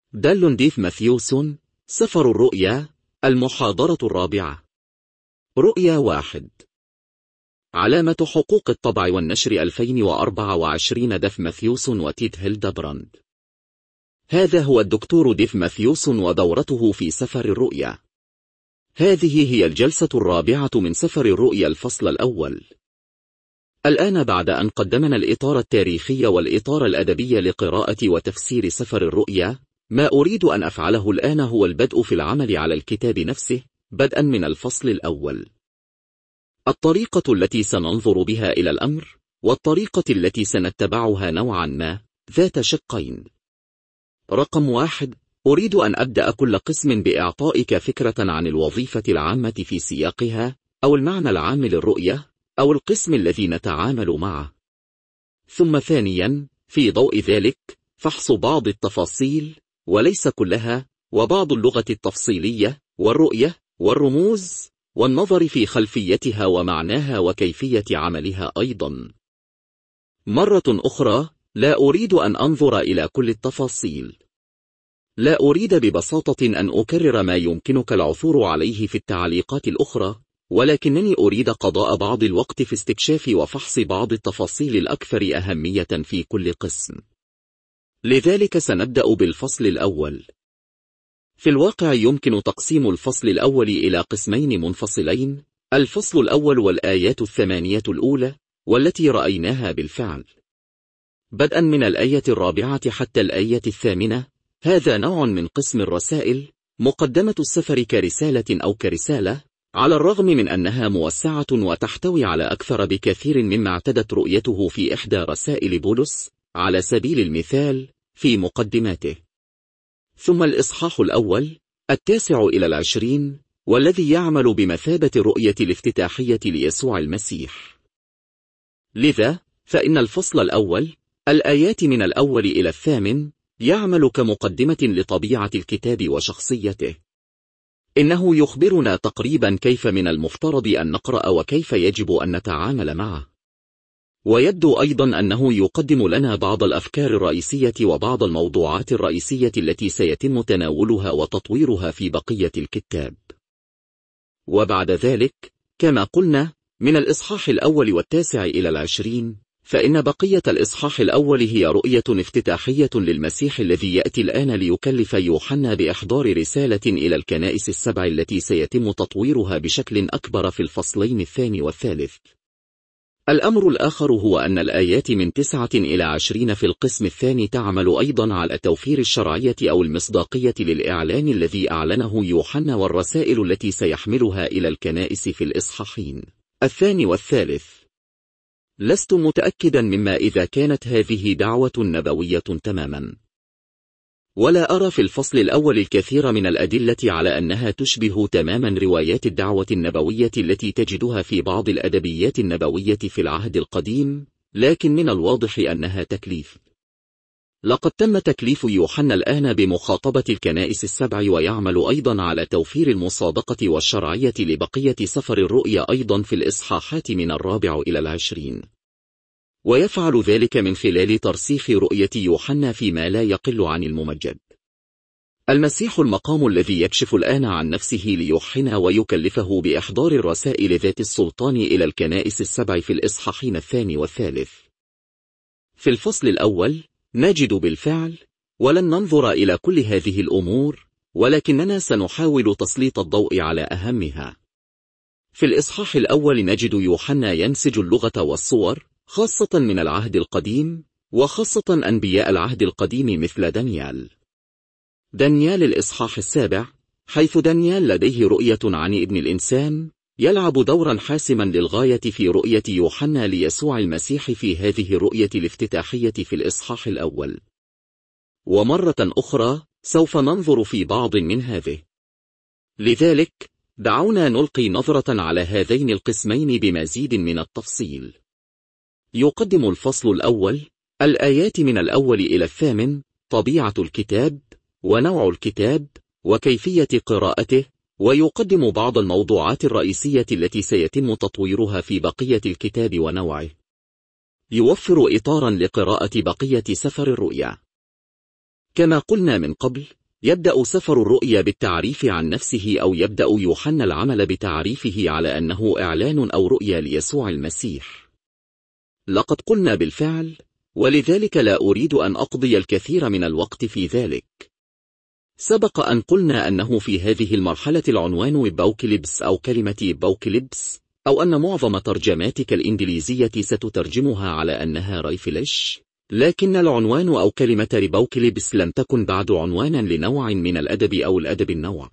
دال ديف ماثيوسون. سفر الرؤيا. المحاضرة الرابعة. رؤيا 1. علامة حقوق الطبع والنشر 2024 ديف ماثيوسون وتيت هيلدبراند. هذا هو الدكتور ديف ماثيوسون ودورته في سفر الرؤيا. هذه هي الجلسة الرابعة من سفر الرؤيا الفصل الأول. الآن بعد أن قدمنا الإطار التاريخي والإطار الأدبي لقراءة وتفسير سفر الرؤيا، ما أريد أن أفعله الآن هو البدء في العمل على الكتاب نفسه بدءا من الفصل الأول. الطريقة التي سننظر بها إلى الأمر والطريقة التي سنتبعها نوعا ما ذات شقين. رقم 1. أريد أن أبدأ كل قسم بإعطائك فكرة عن الوظيفة العامة في سياقها أو المعنى العام للرؤية أو القسم الذي نتعامل معه. ثم ثانيا في ضوء ذلك فحص بعض التفاصيل وليس كلها وبعض اللغة التفصيلية والرؤية والرموز والنظر في خلفيتها ومعناها وكيفية عملها أيضا. مرة أخرى لا أريد أن أنظر إلى كل التفاصيل. لا أريد ببساطة أن أكرر ما يمكنك العثور عليه في التعليقات الأخرى، ولكنني أريد قضاء بعض الوقت في استكشاف وفحص بعض التفاصيل الأكثر أهمية في كل قسم. لذلك سنبدأ بالفصل الأول. في الواقع يمكن تقسيم الفصل الأول إلى قسمين منفصلين: الفصل الأول والآيات 8 الأولى والتي رأيناها بالفعل. بدءا من الآية 4 حتى الآية 8 هذا نوع من قسم الرسائل، مقدمة السفر كرسالة أو كرسالة، على الرغم من أنها موسعة وتحتوي على أكثر بكثير مما اعتدت رؤيته في إحدى رسائل بولس على سبيل المثال في مقدماته. ثم الإصحاح الأول 9 إلى 20 والذي يعمل بمثابة الرؤية الافتتاحية ليسوع المسيح. لذا فإن الفصل الأول الآيات من الأول إلى 8 يعمل كمقدمة لطبيعة الكتاب وشخصيته. إنه يخبرنا تقريبا كيف من المفترض أن نقرأ وكيف يجب أن نتعامل معه. ويبدو أيضا أنه يقدم لنا بعض الأفكار الرئيسية وبعض الموضوعات الرئيسية التي سيتم تناولها وتطويرها في بقية الكتاب. وبعد ذلك كما قلنا من الإصحاح الأول 9 إلى 20 فإن بقية الإصحاح الأول هي رؤية افتتاحية للمسيح الذي يأتي الآن ليكلف يوحنا بإحضار رسالة إلى الكنائس السبع التي سيتم تطويرها بشكل أكبر في الفصلين الثاني والثالث. الأمر الآخر هو أن الآيات من 9 إلى 20 في القسم الثاني تعمل أيضا على توفير الشرعية أو المصداقية للإعلان الذي أعلنه يوحنا والرسائل التي سيحملها إلى الكنائس في الإصحاحين الثاني والثالث. لست متأكدا مما إذا كانت هذه دعوة نبوية تماما، ولا أرى في الفصل الأول الكثير من الأدلة على أنها تشبه تماما روايات الدعوة النبوية التي تجدها في بعض الأدبيات النبوية في العهد القديم، لكن من الواضح أنها تكليف. لقد تم تكليف يوحنا الآن بمخاطبة الكنائس السبع، ويعمل أيضا على توفير المصادقة والشرعية لبقية سفر الرؤيا أيضا في الإصحاحات من 4 إلى 20، ويفعل ذلك من خلال ترسيخ رؤية يوحنا فيما لا يقل عن الممجد. المسيح المقام الذي يكشف الآن عن نفسه ليوحنا ويكلفه بإحضار الرسائل ذات السلطان إلى الكنائس السبع في الإصحاحين الثاني والثالث. في الفصل الأول نجد بالفعل، ولن ننظر إلى كل هذه الأمور ولكننا سنحاول تسليط الضوء على أهمها. في الإصحاح الأول نجد يوحنا ينسج اللغة والصور خاصة من العهد القديم، وخاصة أنبياء العهد القديم مثل دانيال الإصحاح السابع، حيث دانيال لديه رؤية عن ابن الإنسان يلعب دورا حاسما للغاية في رؤية يوحنا ليسوع المسيح في هذه الرؤية الافتتاحية في الإصحاح الأول. ومرة أخرى سوف ننظر في بعض من هذه. لذلك دعونا نلقي نظرة على هذين القسمين بمزيد من التفصيل. يقدم الفصل الأول الآيات من الأول إلى 8 طبيعة الكتاب ونوع الكتاب وكيفية قراءته، ويقدم بعض الموضوعات الرئيسية التي سيتم تطويرها في بقية الكتاب ونوعه. يوفر إطارا لقراءة بقية سفر الرؤيا. كما قلنا من قبل، يبدأ سفر الرؤيا بالتعريف عن نفسه، أو يبدأ يوحنا العمل بتعريفه على أنه إعلان أو رؤيا ليسوع المسيح. لقد قلنا بالفعل، ولذلك لا أريد أن أقضي الكثير من الوقت في ذلك. سبق أن قلنا أنه في هذه المرحلة العنوان بوكليبس أو كلمة بوكليبس، أو أن معظم ترجماتك الإنجليزية ستترجمها على أنها ريفليش، لكن العنوان أو كلمة ريبوكليبس لم تكن بعد عنوانا لنوع من الأدب أو الأدب النوع.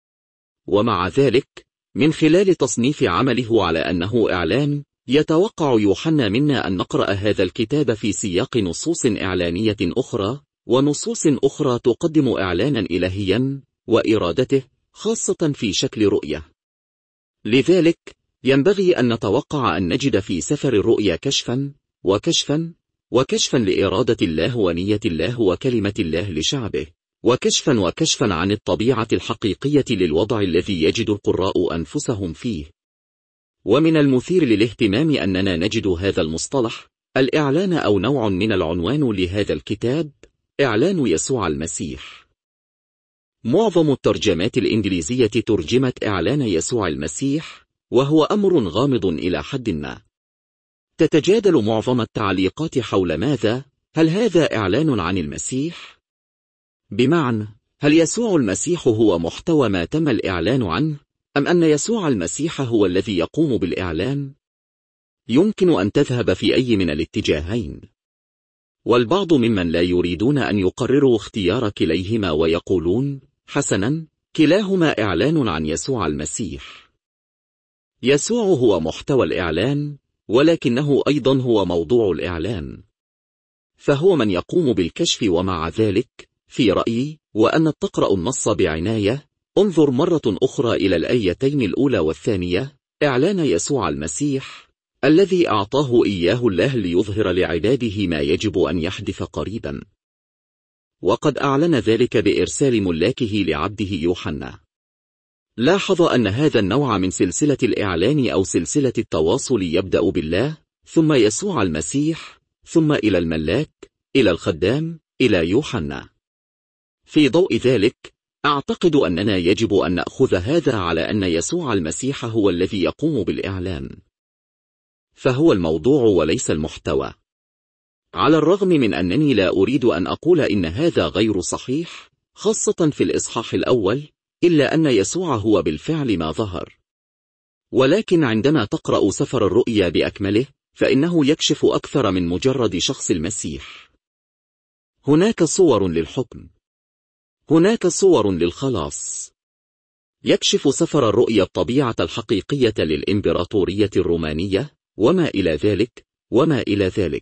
ومع ذلك، من خلال تصنيف عمله على أنه إعلان، يتوقع يوحنا منا أن نقرأ هذا الكتاب في سياق نصوص إعلانية أخرى، ونصوص أخرى تقدم إعلانا إلهيا وإرادته، خاصة في شكل رؤية. لذلك ينبغي أن نتوقع أن نجد في سفر الرؤيا كشفا وكشفا وكشفا لإرادة الله ونية الله وكلمة الله لشعبه، وكشفا وكشفا عن الطبيعة الحقيقية للوضع الذي يجد القراء أنفسهم فيه. ومن المثير للاهتمام أننا نجد هذا المصطلح الإعلان أو نوع من العنوان لهذا الكتاب، إعلان يسوع المسيح. معظم الترجمات الإنجليزية ترجمت إعلان يسوع المسيح، وهو أمر غامض إلى حد ما. تتجادل معظم التعليقات حول ماذا، هل هذا إعلان عن المسيح؟ بمعنى، هل يسوع المسيح هو محتوى ما تم الإعلان عنه، أم أن يسوع المسيح هو الذي يقوم بالإعلان؟ يمكن أن تذهب في أي من الاتجاهين، والبعض ممن لا يريدون أن يقرروا اختيار كليهما ويقولون: حسنا، كلاهما إعلان عن يسوع المسيح. يسوع هو محتوى الإعلان، ولكنه أيضا هو موضوع الإعلان، فهو من يقوم بالكشف. ومع ذلك، في رأيي، وأن تقرأ النص بعناية، انظر مرة أخرى إلى الآيتين الأولى والثانية. إعلان يسوع المسيح الذي أعطاه إياه الله ليظهر لعباده ما يجب أن يحدث قريبا، وقد أعلن ذلك بإرسال ملاكه لعبده يوحنا. لاحظ أن هذا النوع من سلسلة الإعلان أو سلسلة التواصل يبدأ بالله، ثم يسوع المسيح، ثم إلى الملاك، إلى الخدام، إلى يوحنا. في ضوء ذلك، أعتقد أننا يجب أن نأخذ هذا على أن يسوع المسيح هو الذي يقوم بالإعلان، فهو الموضوع وليس المحتوى. على الرغم من أنني لا أريد أن أقول إن هذا غير صحيح، خاصة في الإصحاح الأول، إلا أن يسوع هو بالفعل ما ظهر. ولكن عندما تقرأ سفر الرؤيا بأكمله، فإنه يكشف أكثر من مجرد شخص المسيح. هناك صور للحكم، هناك صور للخلاص. يكشف سفر الرؤيا الطبيعة الحقيقية للإمبراطورية الرومانية، وما إلى ذلك وما إلى ذلك.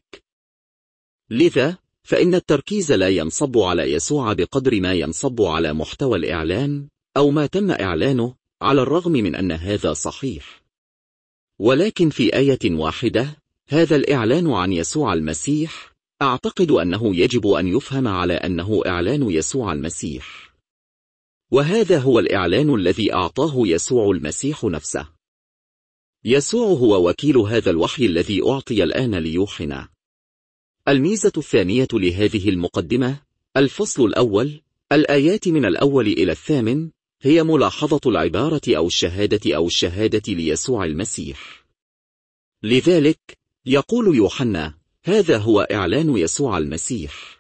لذا فإن التركيز لا ينصب على يسوع بقدر ما ينصب على محتوى الإعلان أو ما تم إعلانه، على الرغم من أن هذا صحيح. ولكن في آية واحدة، هذا الإعلان عن يسوع المسيح أعتقد أنه يجب أن يفهم على أنه إعلان يسوع المسيح، وهذا هو الإعلان الذي أعطاه يسوع المسيح نفسه. يسوع هو وكيل هذا الوحي الذي أعطي الآن ليوحنا. الميزة الثانية لهذه المقدمة، الفصل الأول، الآيات من الأول إلى الثامن، هي ملاحظة العبارة أو الشهادة ليسوع المسيح. لذلك يقول يوحنا: هذا هو إعلان يسوع المسيح.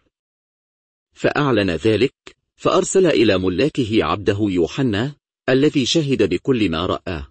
فأعلن ذلك، فأرسل إلى ملاكه عبده يوحنا الذي شهد بكل ما رآه.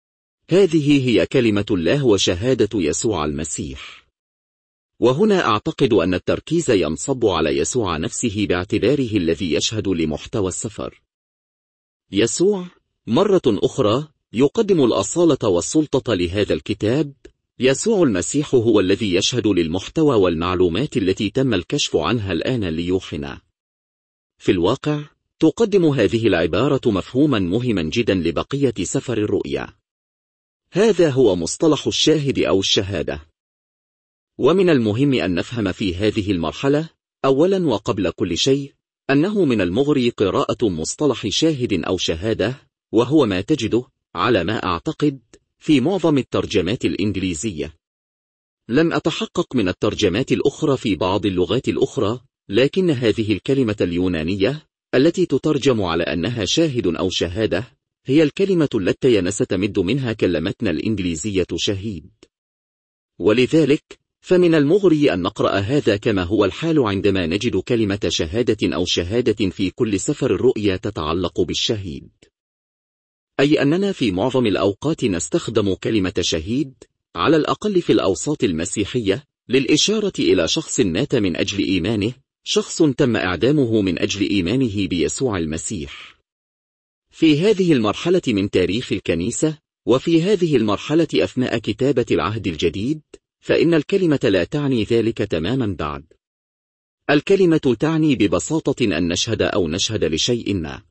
هذه هي كلمة الله وشهادة يسوع المسيح. وهنا أعتقد أن التركيز ينصب على يسوع نفسه باعتباره الذي يشهد لمحتوى السفر. يسوع مرة أخرى يقدم الأصالة والسلطة لهذا الكتاب. يسوع المسيح هو الذي يشهد للمحتوى والمعلومات التي تم الكشف عنها الآن ليوحنا. في الواقع، تقدم هذه العبارة مفهوما مهما جدا لبقية سفر الرؤيا. هذا هو مصطلح الشاهد أو الشهادة. ومن المهم أن نفهم في هذه المرحلة، أولا وقبل كل شيء، أنه من المغري قراءة مصطلح شاهد أو شهادة، وهو ما تجده، على ما أعتقد، في معظم الترجمات الإنجليزية. لم أتحقق من الترجمات الأخرى في بعض اللغات الأخرى، لكن هذه الكلمة اليونانية التي تترجم على أنها شاهد أو شهادة هي الكلمة التي نستمد منها كلمتنا الإنجليزية شهيد. ولذلك فمن المغري أن نقرأ هذا كما هو الحال عندما نجد كلمة شهادة أو شهادة في كل سفر الرؤيا تتعلق بالشهيد، أي أننا في معظم الأوقات نستخدم كلمة شهيد على الأقل في الأوساط المسيحية للإشارة إلى شخص مات من أجل إيمانه، شخص تم إعدامه من أجل إيمانه بيسوع المسيح. في هذه المرحلة من تاريخ الكنيسة وفي هذه المرحلة أثناء كتابة العهد الجديد فإن الكلمة لا تعني ذلك تماما بعد. الكلمة تعني ببساطة أن نشهد أو نشهد لشيء ما،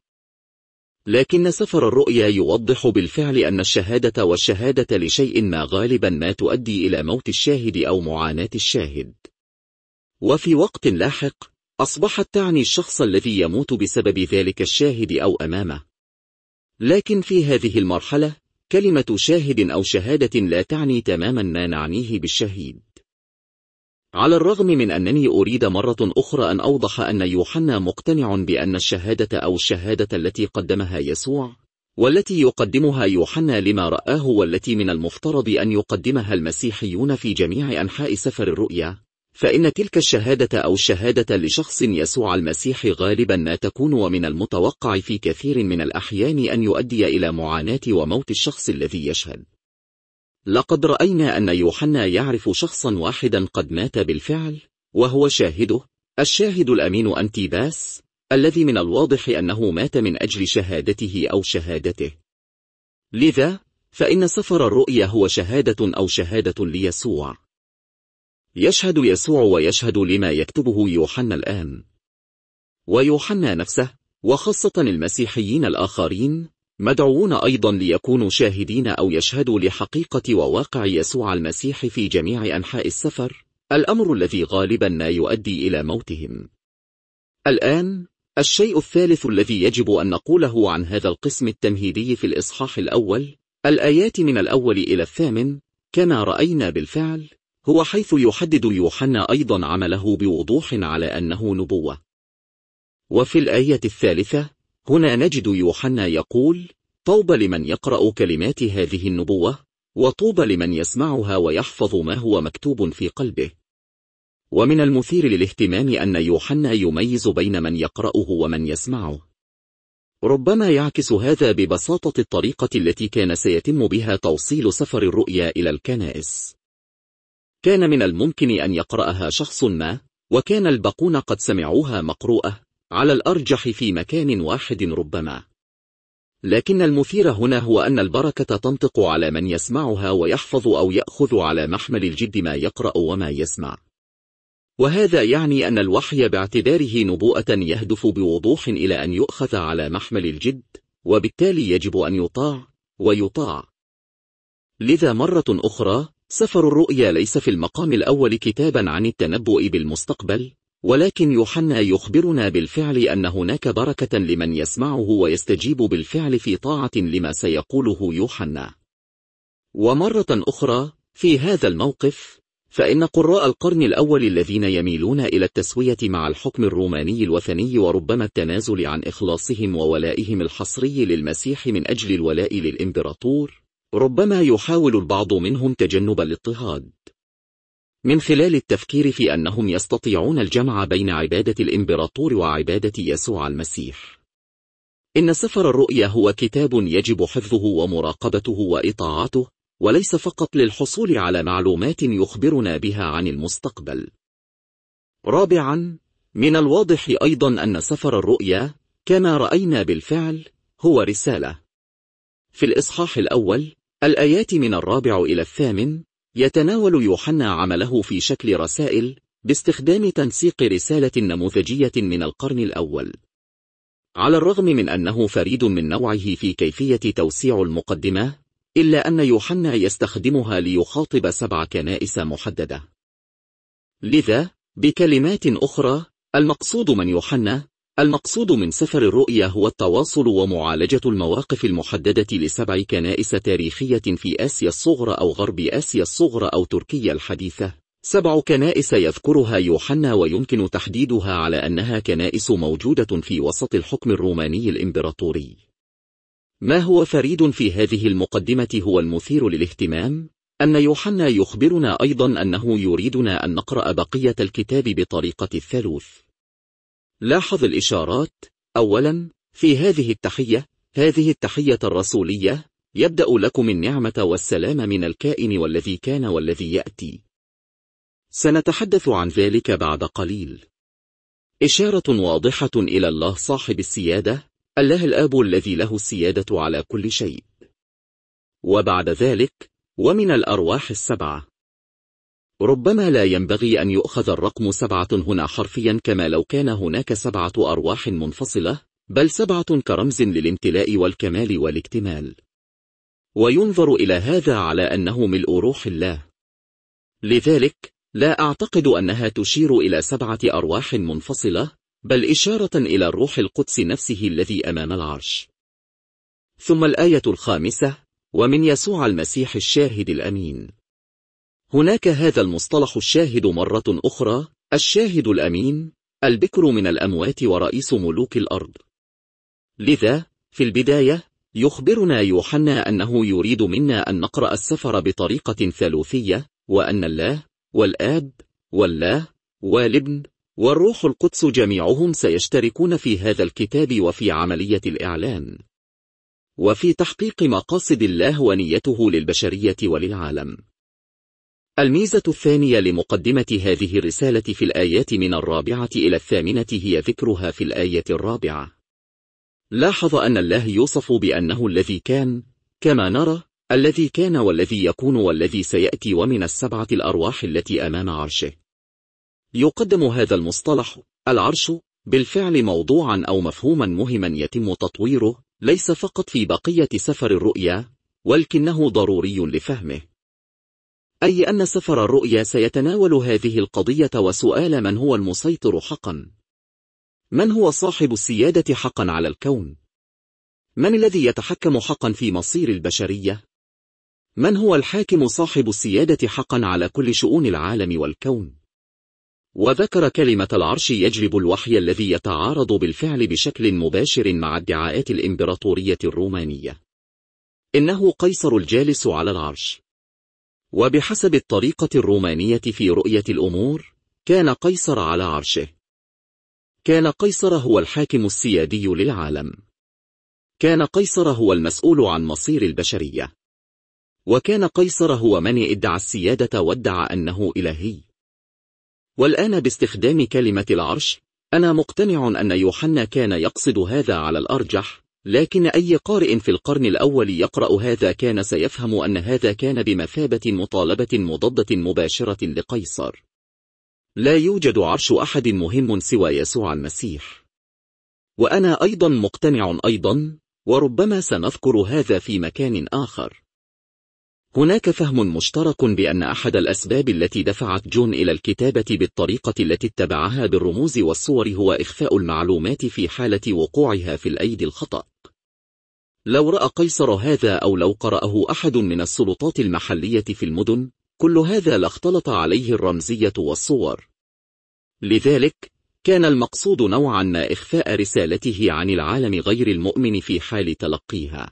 لكن سفر الرؤيا يوضح بالفعل أن الشهادة والشهادة لشيء ما غالبا ما تؤدي إلى موت الشاهد أو معاناة الشاهد، وفي وقت لاحق أصبحت تعني الشخص الذي يموت بسبب ذلك الشاهد أو أمامه. لكن في هذه المرحلة كلمة شاهد أو شهادة لا تعني تماما ما نعنيه بالشهيد. على الرغم من أنني أريد مرة أخرى أن أوضح أن يوحنا مقتنع بأن الشهادة أو الشهادة التي قدمها يسوع والتي يقدمها يوحنا لما رآه والتي من المفترض أن يقدمها المسيحيون في جميع أنحاء سفر الرؤيا، فإن تلك الشهادة أو الشهادة لشخص يسوع المسيح غالبا ما تكون ومن المتوقع في كثير من الأحيان أن يؤدي إلى معاناة وموت الشخص الذي يشهد. لقد رأينا أن يوحنا يعرف شخصا واحدا قد مات بالفعل وهو شاهده، الشاهد الأمين أنتيباس، الذي من الواضح أنه مات من أجل شهادته أو شهادته. لذا فإن سفر الرؤيا هو شهادة أو شهادة ليسوع. يشهد يسوع ويشهد لما يكتبه يوحنا الآن، ويوحنا نفسه وخاصة المسيحيين الآخرين مدعوون أيضا ليكونوا شاهدين أو يشهدوا لحقيقة وواقع يسوع المسيح في جميع أنحاء السفر، الأمر الذي غالبا ما يؤدي إلى موتهم. الآن الشيء الثالث الذي يجب أن نقوله عن هذا القسم التمهيدي في الإصحاح الأول، الآيات من الأول إلى 8 كما رأينا بالفعل، هو حيث يحدد يوحنا أيضا عمله بوضوح على أنه نبوة. وفي الآية الثالثة هنا نجد يوحنا يقول: طوبى لمن يقرأ كلمات هذه النبوة، وطوبى لمن يسمعها ويحفظ ما هو مكتوب في قلبه. ومن المثير للاهتمام أن يوحنا يميز بين من يقرأه ومن يسمعه. ربما يعكس هذا ببساطة الطريقة التي كان سيتم بها توصيل سفر الرؤيا إلى الكنائس. كان من الممكن أن يقرأها شخص ما، وكان الباقون قد سمعوها مقروءة على الأرجح في مكان واحد ربما. لكن المثير هنا هو أن البركة تنطق على من يسمعها ويحفظ أو يأخذ على محمل الجد ما يقرأ وما يسمع. وهذا يعني أن الوحي باعتباره نبوءة يهدف بوضوح إلى أن يؤخذ على محمل الجد، وبالتالي يجب أن يطاع ويطاع. لذا مرة أخرى سفر الرؤيا ليس في المقام الأول كتابا عن التنبؤ بالمستقبل، ولكن يوحنا يخبرنا بالفعل أن هناك بركة لمن يسمعه ويستجيب بالفعل في طاعة لما سيقوله يوحنا. ومرة أخرى في هذا الموقف فإن قراء القرن الأول الذين يميلون إلى التسوية مع الحكم الروماني الوثني وربما التنازل عن إخلاصهم وولائهم الحصري للمسيح من أجل الولاء للإمبراطور، ربما يحاول البعض منهم تجنب الاضطهاد من خلال التفكير في أنهم يستطيعون الجمع بين عبادة الإمبراطور وعبادة يسوع المسيح. إن سفر الرؤيا هو كتاب يجب حفظه ومراقبته وإطاعته، وليس فقط للحصول على معلومات يخبرنا بها عن المستقبل. رابعا، من الواضح أيضا أن سفر الرؤيا كما رأينا بالفعل هو رسالة. في الإصحاح الأول الآيات من 4 إلى 8 يتناول يوحنا عمله في شكل رسائل باستخدام تنسيق رسالة نموذجية من القرن الأول. على الرغم من أنه فريد من نوعه في كيفية توسيع المقدمة، إلا أن يوحنا يستخدمها ليخاطب 7 كنائس محددة. لذا بكلمات أخرى المقصود من يوحنا، المقصود من سفر الرؤيا هو التواصل ومعالجة المواقف المحددة ل7 كنائس تاريخية في آسيا الصغرى أو غرب آسيا الصغرى أو تركيا الحديثة، 7 كنائس يذكرها يوحنا ويمكن تحديدها على أنها كنائس موجودة في وسط الحكم الروماني الإمبراطوري. ما هو فريد في هذه المقدمة هو المثير للاهتمام، أن يوحنا يخبرنا أيضا أنه يريدنا أن نقرأ بقية الكتاب بطريقة الثالوث. لاحظ الإشارات. أولا، في هذه التحية الرسولية، يبدأ لكم النعمة والسلام من الكائن والذي كان والذي يأتي. سنتحدث عن ذلك بعد قليل. إشارة واضحة إلى الله صاحب السيادة، الله الآب الذي له السيادة على كل شيء. وبعد ذلك، ومن الأرواح ال7. ربما لا ينبغي أن يؤخذ الرقم 7 هنا حرفيا كما لو كان هناك 7 أرواح منفصلة، بل 7 كرمز للامتلاء والكمال والاكتمال. وينظر إلى هذا على أنه ملء روح الله. لذلك، لا أعتقد أنها تشير إلى 7 أرواح منفصلة، بل إشارة إلى الروح القدس نفسه الذي أمام العرش. ثم الآية 5: ومن يسوع المسيح الشاهد الأمين. هناك هذا المصطلح الشاهد مرة أخرى، الشاهد الأمين، البكر من الأموات ورئيس ملوك الأرض. لذا، في البداية، يخبرنا يوحنا أنه يريد منا أن نقرأ السفر بطريقة ثالوثية، وأن الله، والآب، والله، والابن، والروح القدس جميعهم سيشتركون في هذا الكتاب وفي عملية الإعلان، وفي تحقيق مقاصد الله ونيته للبشرية وللعالم. الميزة الثانية لمقدمة هذه الرسالة في الآيات من 4 إلى 8 هي ذكرها في الآية 4. لاحظ أن الله يوصف بأنه الذي كان، كما نرى، الذي كان والذي يكون والذي سيأتي، ومن 7 الأرواح التي أمام عرشه. يقدم هذا المصطلح، العرش، بالفعل موضوعا أو مفهوما مهما يتم تطويره، ليس فقط في بقية سفر الرؤيا، ولكنه ضروري لفهمه. أي أن سفر الرؤيا سيتناول هذه القضية وسؤال: من هو المسيطر حقا؟ من هو صاحب السيادة حقا على الكون؟ من الذي يتحكم حقا في مصير البشرية؟ من هو الحاكم صاحب السيادة حقا على كل شؤون العالم والكون؟ وذكر كلمة العرش يجلب الوحي الذي يتعارض بالفعل بشكل مباشر مع ادعاءات الإمبراطورية الرومانية. إنه قيصر الجالس على العرش. وبحسب الطريقة الرومانية في رؤية الأمور، كان قيصر على عرشه. كان قيصر هو الحاكم السيادي للعالم. كان قيصر هو المسؤول عن مصير البشرية. وكان قيصر هو من ادعى السيادة وادعى أنه إلهي. والآن باستخدام كلمة العرش، أنا مقتنع أن يوحنا كان يقصد هذا على الأرجح، لكن أي قارئ في القرن الأول يقرأ هذا كان سيفهم أن هذا كان بمثابة مطالبة مضادة مباشرة لقيصر. لا يوجد عرش أحد مهم سوى يسوع المسيح. وأنا أيضا مقتنع أيضا، وربما سنذكر هذا في مكان آخر. هناك فهم مشترك بأن أحد الأسباب التي دفعت جون إلى الكتابة بالطريقة التي اتبعها بالرموز والصور هو إخفاء المعلومات في حالة وقوعها في الأيدي الخطأ. لو رأى قيصر هذا أو لو قرأه أحد من السلطات المحلية في المدن، كل هذا لاختلط عليه الرمزية والصور. لذلك، كان المقصود نوعا ما إخفاء رسالته عن العالم غير المؤمن في حال تلقيها.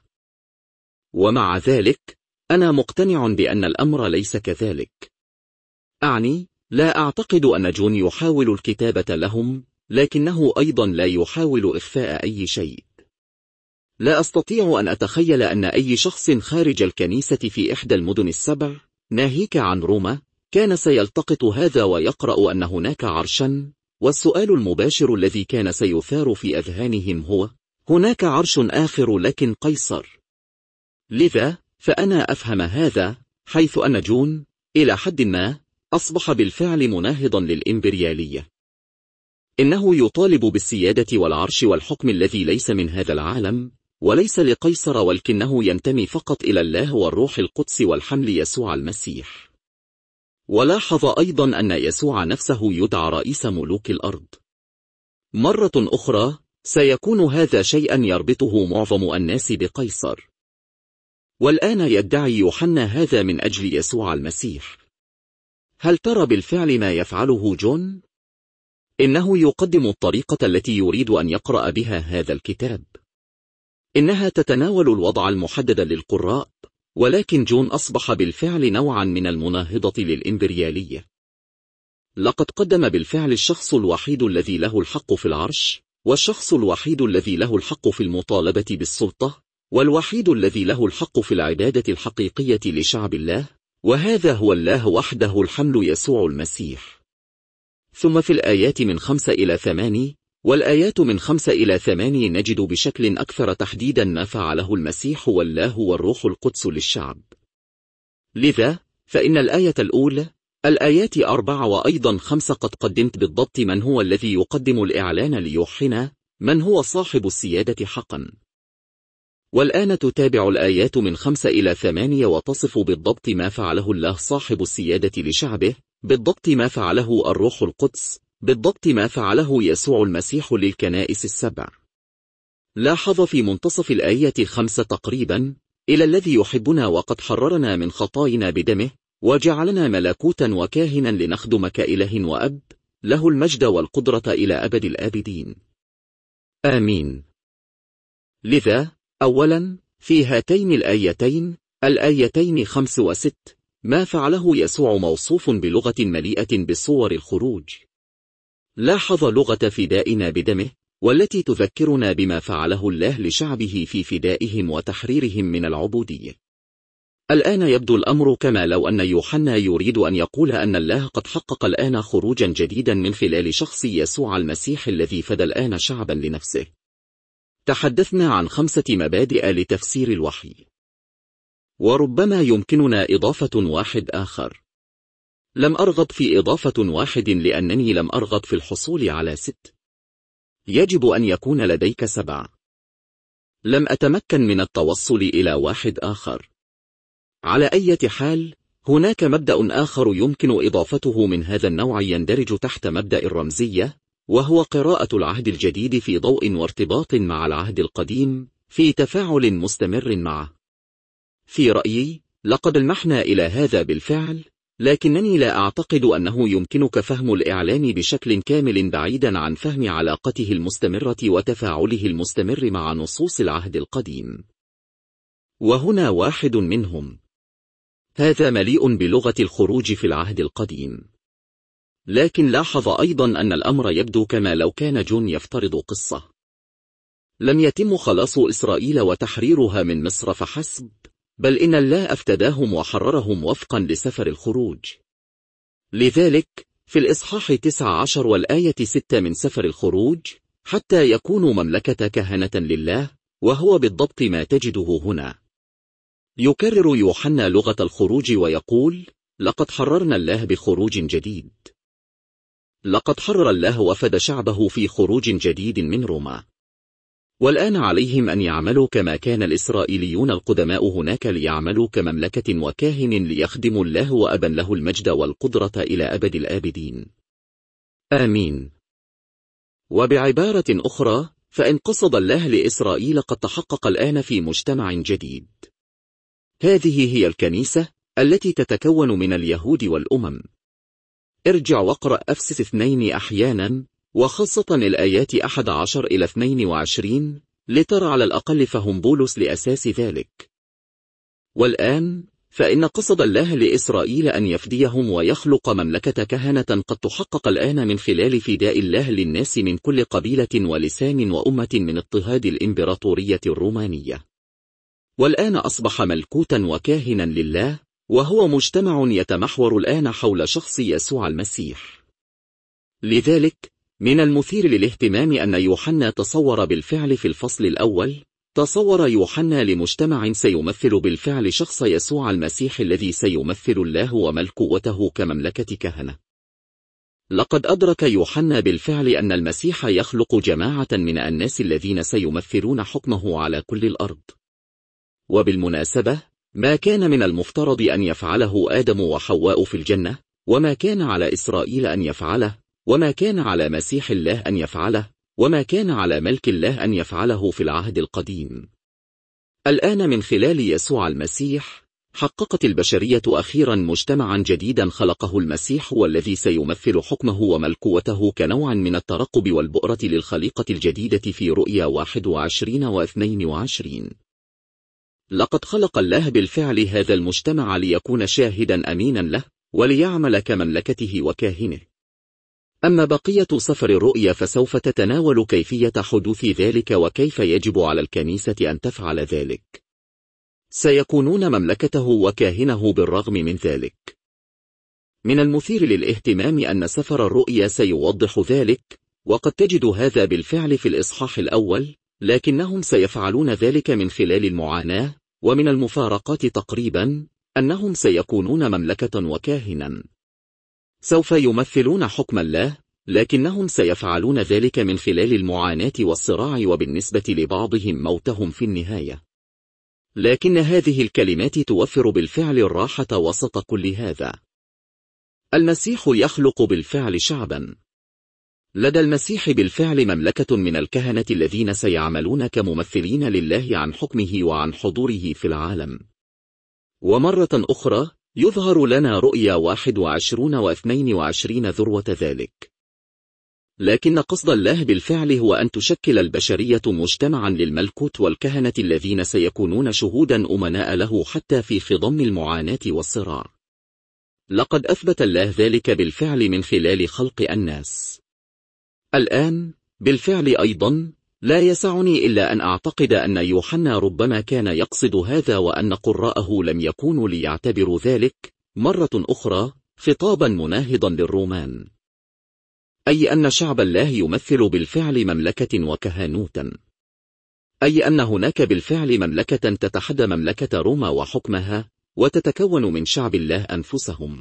ومع ذلك، أنا مقتنع بأن الأمر ليس كذلك. أعني، لا أعتقد أن جون يحاول الكتابة لهم، لكنه أيضا لا يحاول إخفاء أي شيء. لا أستطيع أن أتخيل أن أي شخص خارج الكنيسة في إحدى المدن ال7، ناهيك عن روما، كان سيلتقط هذا ويقرأ أن هناك عرشا، والسؤال المباشر الذي كان سيثار في أذهانهم هو: هناك عرش آخر لكن قيصر. لذا، فأنا أفهم هذا، حيث أن جون، إلى حد ما، أصبح بالفعل مناهضا للإمبريالية. إنه يطالب بالسيادة والعرش والحكم الذي ليس من هذا العالم، وليس لقيصر، ولكنه ينتمي فقط إلى الله والروح القدس والحمل يسوع المسيح. ولاحظ أيضا أن يسوع نفسه يدعى رئيس ملوك الأرض. مرة أخرى، سيكون هذا شيئا يربطه معظم الناس بقيصر. والآن يدعي يوحنا هذا من أجل يسوع المسيح. هل ترى بالفعل ما يفعله جون؟ إنه يقدم الطريقة التي يريد أن يقرأ بها هذا الكتاب. إنها تتناول الوضع المحدد للقراء، ولكن جون أصبح بالفعل نوعا من المناهضة للإمبريالية. لقد قدم بالفعل الشخص الوحيد الذي له الحق في العرش، والشخص الوحيد الذي له الحق في المطالبة بالسلطة، والوحيد الذي له الحق في العبادة الحقيقية لشعب الله، وهذا هو الله وحده الحمل يسوع المسيح. ثم في الآيات من 5 إلى 8 والآيات من 5 إلى 8 نجد بشكل أكثر تحديدا ما فعله المسيح والله والروح القدس للشعب. لذا فإن الآية الأولى، الآيات 4 وأيضا 5 قد قدمت بالضبط من هو الذي يقدم الإعلان ليوحنا، من هو صاحب السيادة حقا. والآن تتابع الآيات من 5 إلى 8 وتصف بالضبط ما فعله الله صاحب السيادة لشعبه، بالضبط ما فعله الروح القدس، بالضبط ما فعله يسوع المسيح للكنائس السبع. لاحظ في منتصف الآية 5 تقريبا: إلى الذي يحبنا وقد حررنا من خطاينا بدمه وجعلنا ملكوتا وكاهنا لنخدم كإله وأب، له المجد والقدرة إلى أبد الآبدين. آمين. لذا أولا في هاتين الآيتين، الآيتين 5 و6، ما فعله يسوع موصوف بلغة مليئة بصور الخروج. لاحظ لغة فدائنا بدمه، والتي تذكرنا بما فعله الله لشعبه في فدائهم وتحريرهم من العبودية. الآن يبدو الأمر كما لو أن يوحنا يريد أن يقول أن الله قد حقق الآن خروجا جديدا من خلال شخص يسوع المسيح الذي فدى الآن شعبا لنفسه. تحدثنا عن 5 مبادئ لتفسير الوحي، وربما يمكننا إضافة واحد آخر. لم أرغب في إضافة واحد لأنني لم أرغب في الحصول على 6. يجب أن يكون لديك 7. لم أتمكن من التوصل إلى واحد آخر. على أي حال، هناك مبدأ آخر يمكن إضافته من هذا النوع يندرج تحت مبدأ الرمزية، وهو قراءة العهد الجديد في ضوء وارتباط مع العهد القديم، في تفاعل مستمر معه. في رأيي لقد لمحنا إلى هذا بالفعل، لكنني لا أعتقد أنه يمكنك فهم الإعلان بشكل كامل بعيدا عن فهم علاقته المستمرة وتفاعله المستمر مع نصوص العهد القديم. وهنا واحد منهم. هذا مليء بلغة الخروج في العهد القديم. لكن لاحظ أيضا أن الأمر يبدو كما لو كان جون يفترض قصة. لم يتم خلاص إسرائيل وتحريرها من مصر فحسب، بل إن الله افتداهم وحررهم وفقا لسفر الخروج. لذلك في الإصحاح 19 والآية 6 من سفر الخروج: حتى يكونوا مملكة كهنة لله، وهو بالضبط ما تجده هنا. يكرر يوحنا لغة الخروج ويقول: لقد حررنا الله بخروج جديد. لقد حرر الله وفد شعبه في خروج جديد من روما. والآن عليهم أن يعملوا كما كان الإسرائيليون القدماء هناك ليعملوا كمملكة وكاهن ليخدموا الله وأبا له المجد والقدرة إلى أبد الآبدين. آمين. وبعبارة أخرى، فإن قصد الله لإسرائيل قد تحقق الآن في مجتمع جديد. هذه هي الكنيسة التي تتكون من اليهود والأمم. ارجع واقرأ أفسس 2 أحيانا، وخاصة الآيات 11 إلى 22، لترى على الأقل فهم بولس لأساس ذلك. والآن فإن قصد الله لإسرائيل أن يفديهم ويخلق مملكة كهنة قد تحقق الآن من خلال فداء الله للناس من كل قبيلة ولسان وأمة من اضطهاد الإمبراطورية الرومانية. والآن أصبح ملكوتا وكاهنا لله، وهو مجتمع يتمحور الآن حول شخص يسوع المسيح. لذلك من المثير للاهتمام أن يوحنا تصور بالفعل في الفصل الأول، تصور يوحنا لمجتمع سيمثل بالفعل شخص يسوع المسيح الذي سيمثل الله وملكوته كمملكة كهنة. لقد أدرك يوحنا بالفعل أن المسيح يخلق جماعة من الناس الذين سيمثلون حكمه على كل الأرض. وبالمناسبة، ما كان من المفترض أن يفعله آدم وحواء في الجنة، وما كان على إسرائيل أن يفعله، وما كان على مسيح الله أن يفعله، وما كان على ملك الله أن يفعله في العهد القديم، الآن من خلال يسوع المسيح حققت البشرية أخيرا مجتمعا جديدا خلقه المسيح، والذي سيمثل حكمه وملكوته كنوع من الترقب والبؤرة للخليقة الجديدة في رؤيا 21 و 22. لقد خلق الله بالفعل هذا المجتمع ليكون شاهدا أمينا له، وليعمل كمملكته وكاهنه. أما بقية سفر الرؤيا فسوف تتناول كيفية حدوث ذلك وكيف يجب على الكنيسة أن تفعل ذلك. سيكونون مملكته وكاهنه بالرغم من ذلك. من المثير للاهتمام أن سفر الرؤيا سيوضح ذلك، وقد تجد هذا بالفعل في الإصحاح الأول، لكنهم سيفعلون ذلك من خلال المعاناة، ومن المفارقات تقريبا أنهم سيكونون مملكة وكاهنا. سوف يمثلون حكم الله، لكنهم سيفعلون ذلك من خلال المعاناة والصراع، وبالنسبة لبعضهم موتهم في النهاية. لكن هذه الكلمات توفر بالفعل الراحة وسط كل هذا. المسيح يخلق بالفعل شعبا. لدى المسيح بالفعل مملكة من الكهنة الذين سيعملون كممثلين لله عن حكمه وعن حضوره في العالم. ومرة أخرى يظهر لنا رؤيا 21 و 22 ذروة ذلك. لكن قصد الله بالفعل هو أن تشكل البشرية مجتمعا للملكوت والكهنة الذين سيكونون شهودا أمناء له حتى في خضم المعاناة والصراع. لقد أثبت الله ذلك بالفعل من خلال خلق الناس. الآن بالفعل أيضا لا يسعني إلا أن أعتقد أن يوحنا ربما كان يقصد هذا، وأن قراءه لم يكونوا ليعتبروا ذلك مرة أخرى خطابا مناهضا للرومان، أي أن شعب الله يمثل بالفعل مملكة وكهنوتا، أي أن هناك بالفعل مملكة تتحدى مملكة روما وحكمها، وتتكون من شعب الله أنفسهم.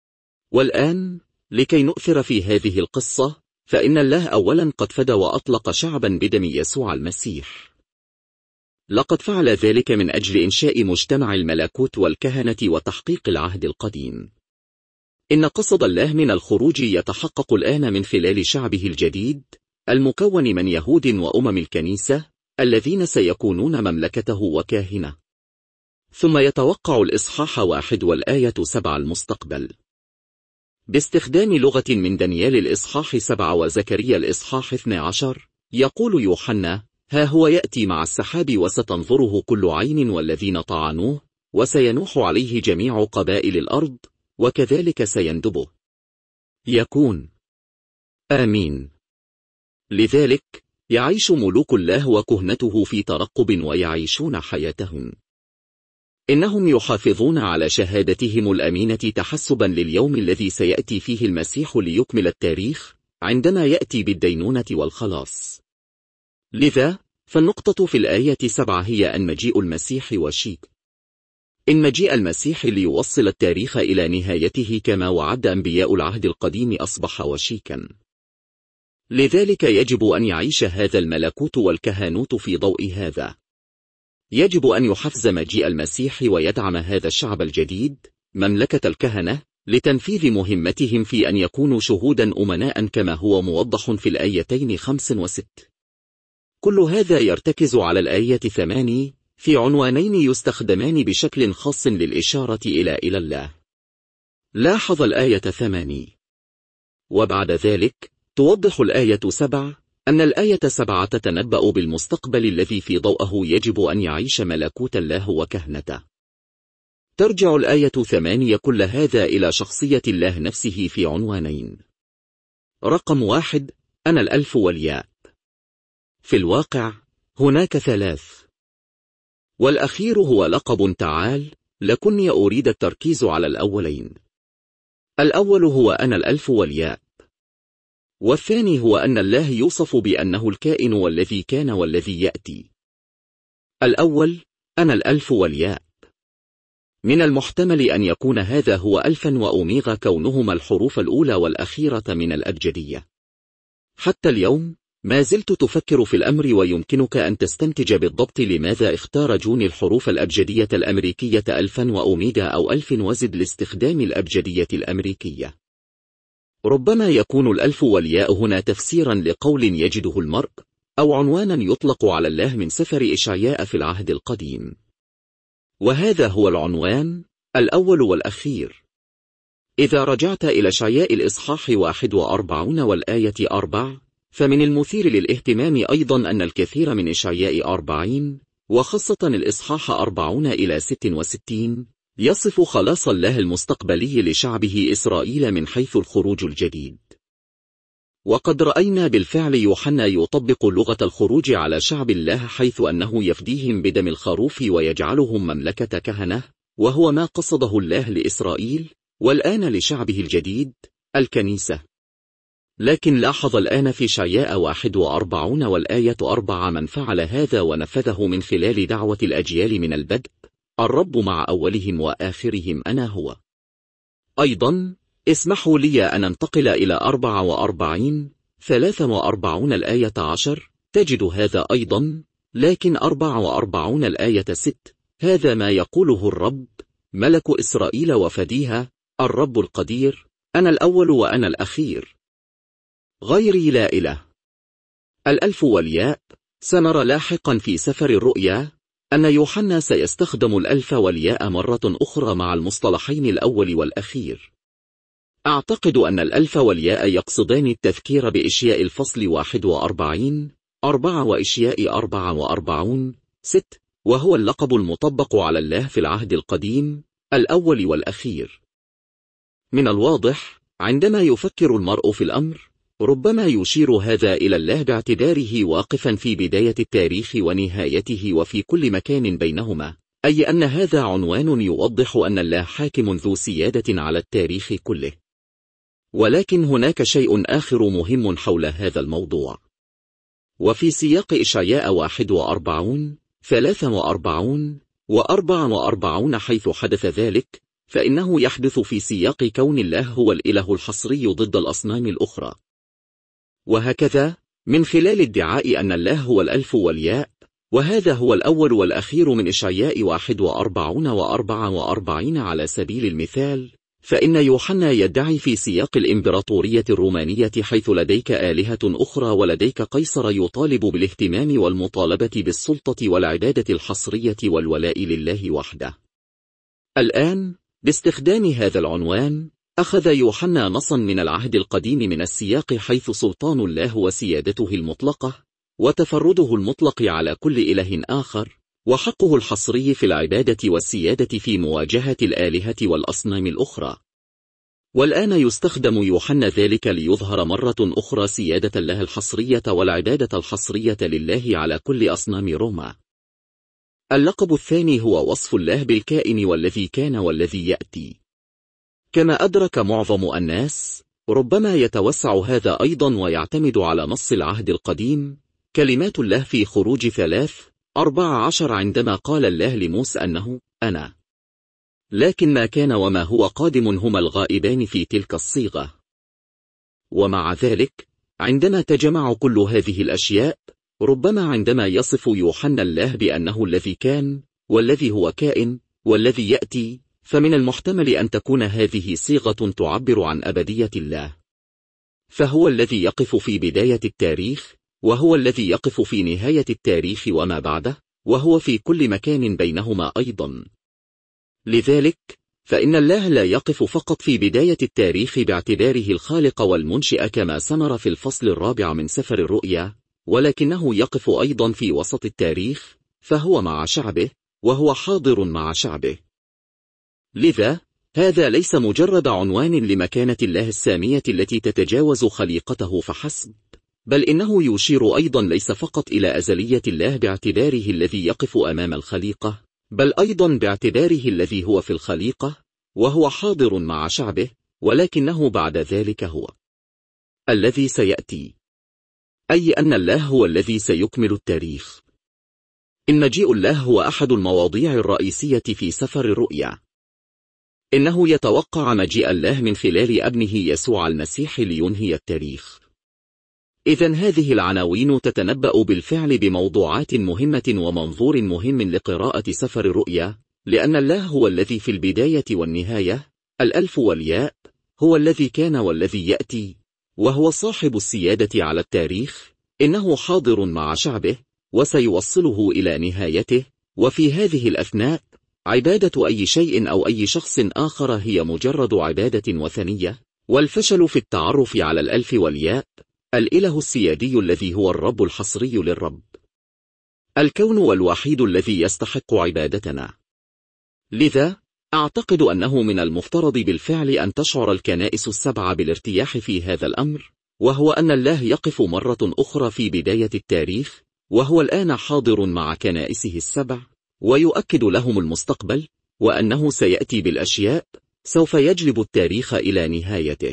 والآن لكي نؤثر في هذه القصة، فإن الله أولا قد فدى وأطلق شعبا بدم يسوع المسيح. لقد فعل ذلك من أجل إنشاء مجتمع الملكوت والكهنة وتحقيق العهد القديم. إن قصد الله من الخروج يتحقق الآن من خلال شعبه الجديد، المكون من يهود وأمم الكنيسة، الذين سيكونون مملكته وكاهنة. ثم يتوقع الإصحاح 1 والآية 7 المستقبل. باستخدام لغة من دانيال الإصحاح 7 وزكريا الإصحاح 12، يقول يوحنا: ها هو يأتي مع السحاب وستنظره كل عين والذين طعنوه، وسينوح عليه جميع قبائل الأرض، وكذلك سيندبه. يكون. آمين. لذلك يعيش ملوك الله وكهنته في ترقب ويعيشون حياتهم. إنهم يحافظون على شهادتهم الأمينة تحسبا لليوم الذي سيأتي فيه المسيح ليكمل التاريخ، عندما يأتي بالدينونة والخلاص. لذا فالنقطة في الآية 7 هي أن مجيء المسيح وشيك. إن مجيء المسيح ليوصل التاريخ إلى نهايته كما وعد أنبياء العهد القديم أصبح وشيكا. لذلك يجب أن يعيش هذا الملكوت والكهنوت في ضوء هذا. يجب أن يحفز مجيء المسيح ويدعم هذا الشعب الجديد، مملكة الكهنة، لتنفيذ مهمتهم في أن يكونوا شهودا أمناء كما هو موضح في الآيتين 5 و 6. كل هذا يرتكز على الآية 8 في عنوانين يستخدمان بشكل خاص للإشارة إلى الله. لاحظ الآية 8. وبعد ذلك توضح الآية 7 أن الآية 7 تتنبأ بالمستقبل الذي في ضوءه يجب أن يعيش ملكوت الله وكهنته. ترجع الآية 8 كل هذا إلى شخصية الله نفسه في عنوانين. رقم 1: أنا الألف والياء. في الواقع هناك 3، والأخير هو لقب تعال، لكني أريد التركيز على الأولين. الأول هو أنا الألف والياء، والثاني هو أن الله يوصف بأنه الكائن والذي كان والذي يأتي. الأول أنا الألف والياء. من المحتمل أن يكون هذا هو ألفا وأوميغا، كونهما الحروف الأولى والأخيرة من الأبجدية. حتى اليوم ما زلت تفكر في الأمر، ويمكنك أن تستنتج بالضبط لماذا اختار جون الحروف الأبجدية الأمريكية ألفا وأوميغا أو ألف وزد لاستخدام الأبجدية الأمريكية. ربما يكون الألف والياء هنا تفسيرا لقول يجده المرء، أو عنوانا يطلق على الله من سفر إشعياء في العهد القديم. وهذا هو العنوان الأول والأخير. إذا رجعت إلى إشعياء الإصحاح 41 والآية 4، فمن المثير للاهتمام أيضا أن الكثير من إشعياء 40 وخاصة الإصحاح 40 إلى 66 يصف خلاص الله المستقبلي لشعبه إسرائيل من حيث الخروج الجديد. وقد رأينا بالفعل يوحنا يطبق لغة الخروج على شعب الله، حيث أنه يفديهم بدم الخروف ويجعلهم مملكة كهنة، وهو ما قصده الله لإسرائيل والآن لشعبه الجديد الكنيسة. لكن لاحظ الآن في إشعياء 41 والآية 4 من فعل هذا ونفذه من خلال دعوة الأجيال من البدء: الرب مع أولهم وآخرهم أنا هو. أيضا اسمحوا لي أن أنتقل إلى 44 43 الآية 10، تجد هذا أيضا. لكن 44 الآية 6: هذا ما يقوله الرب ملك إسرائيل وفديها، الرب القدير، أنا الأول وأنا الأخير، غيري لا إله. الألف والياء. سنرى لاحقا في سفر الرؤيا أن يوحنا سيستخدم الألف والياء مرة أخرى مع المصطلحين الأول والأخير. أعتقد أن الألف والياء يقصدان التذكير بإشياء الفصل 41 4 وإشياء 44 6، وهو اللقب المطبق على الله في العهد القديم الأول والأخير. من الواضح عندما يفكر المرء في الأمر ربما يشير هذا إلى الله باعتباره واقفا في بداية التاريخ ونهايته وفي كل مكان بينهما، أي أن هذا عنوان يوضح أن الله حاكم ذو سيادة على التاريخ كله. ولكن هناك شيء آخر مهم حول هذا الموضوع. وفي سياق إشعياء 41 43 و44 حيث حدث ذلك، فإنه يحدث في سياق كون الله هو الإله الحصري ضد الأصنام الأخرى. وهكذا من خلال ادعاء أن الله هو الألف والياء، وهذا هو الأول والأخير من إشعياء 41 و44 على سبيل المثال، فإن يوحنا يدعي في سياق الإمبراطورية الرومانية حيث لديك آلهة أخرى ولديك قيصر يطالب بالاهتمام والمطالبة بالسلطة والعبادة الحصرية والولاء لله وحده. الآن باستخدام هذا العنوان أخذ يوحنا نصا من العهد القديم من السياق حيث سلطان الله وسيادته المطلقة وتفرده المطلق على كل إله آخر، وحقه الحصري في العبادة والسيادة في مواجهة الآلهة والأصنام الأخرى. والآن يستخدم يوحنا ذلك ليظهر مرة أخرى سيادة الله الحصرية والعبادة الحصرية لله على كل أصنام روما. اللقب الثاني هو وصف الله بالكائن والذي كان والذي يأتي. كما أدرك معظم الناس، ربما يتوسع هذا أيضا ويعتمد على نص العهد القديم، كلمات الله في خروج 3:14 عندما قال الله لموسى أنه أنا. لكن ما كان وما هو قادم هما الغائبان في تلك الصيغة. ومع ذلك عندما تجمع كل هذه الأشياء، ربما عندما يصف يوحنا الله بأنه الذي كان والذي هو كائن والذي يأتي، فمن المحتمل أن تكون هذه صيغة تعبر عن أبدية الله. فهو الذي يقف في بداية التاريخ، وهو الذي يقف في نهاية التاريخ وما بعده، وهو في كل مكان بينهما أيضا. لذلك فإن الله لا يقف فقط في بداية التاريخ باعتباره الخالق والمنشئ كما سنرى في الفصل 4 من سفر الرؤيا، ولكنه يقف أيضا في وسط التاريخ، فهو مع شعبه وهو حاضر مع شعبه. لذا هذا ليس مجرد عنوان لمكانة الله السامية التي تتجاوز خليقته فحسب، بل إنه يشير أيضا ليس فقط إلى أزلية الله باعتباره الذي يقف أمام الخليقة، بل أيضا باعتباره الذي هو في الخليقة وهو حاضر مع شعبه، ولكنه بعد ذلك هو الذي سيأتي، أي أن الله هو الذي سيكمل التاريخ. إن مجيء الله هو أحد المواضيع الرئيسية في سفر الرؤيا. إنه يتوقع مجيء الله من خلال ابنه يسوع المسيح لينهي التاريخ. إذن هذه العناوين تتنبأ بالفعل بموضوعات مهمة ومنظور مهم لقراءة سفر الرؤيا، لأن الله هو الذي في البداية والنهاية، الألف والياء، هو الذي كان والذي يأتي، وهو صاحب السيادة على التاريخ. إنه حاضر مع شعبه وسيوصله إلى نهايته، وفي هذه الأثناء عبادة أي شيء أو أي شخص آخر هي مجرد عبادة وثنية، والفشل في التعرف على الألف والياء، الإله السيادي الذي هو الرب الحصري للرب، الكون والوحيد الذي يستحق عبادتنا. لذا أعتقد أنه من المفترض بالفعل أن تشعر الكنائس السبعة بالارتياح في هذا الأمر، وهو أن الله يقف مرة أخرى في بداية التاريخ، وهو الآن حاضر مع كنائسه السبع، ويؤكد لهم المستقبل، وأنه سيأتي بالأشياء، سوف يجلب التاريخ إلى نهايته.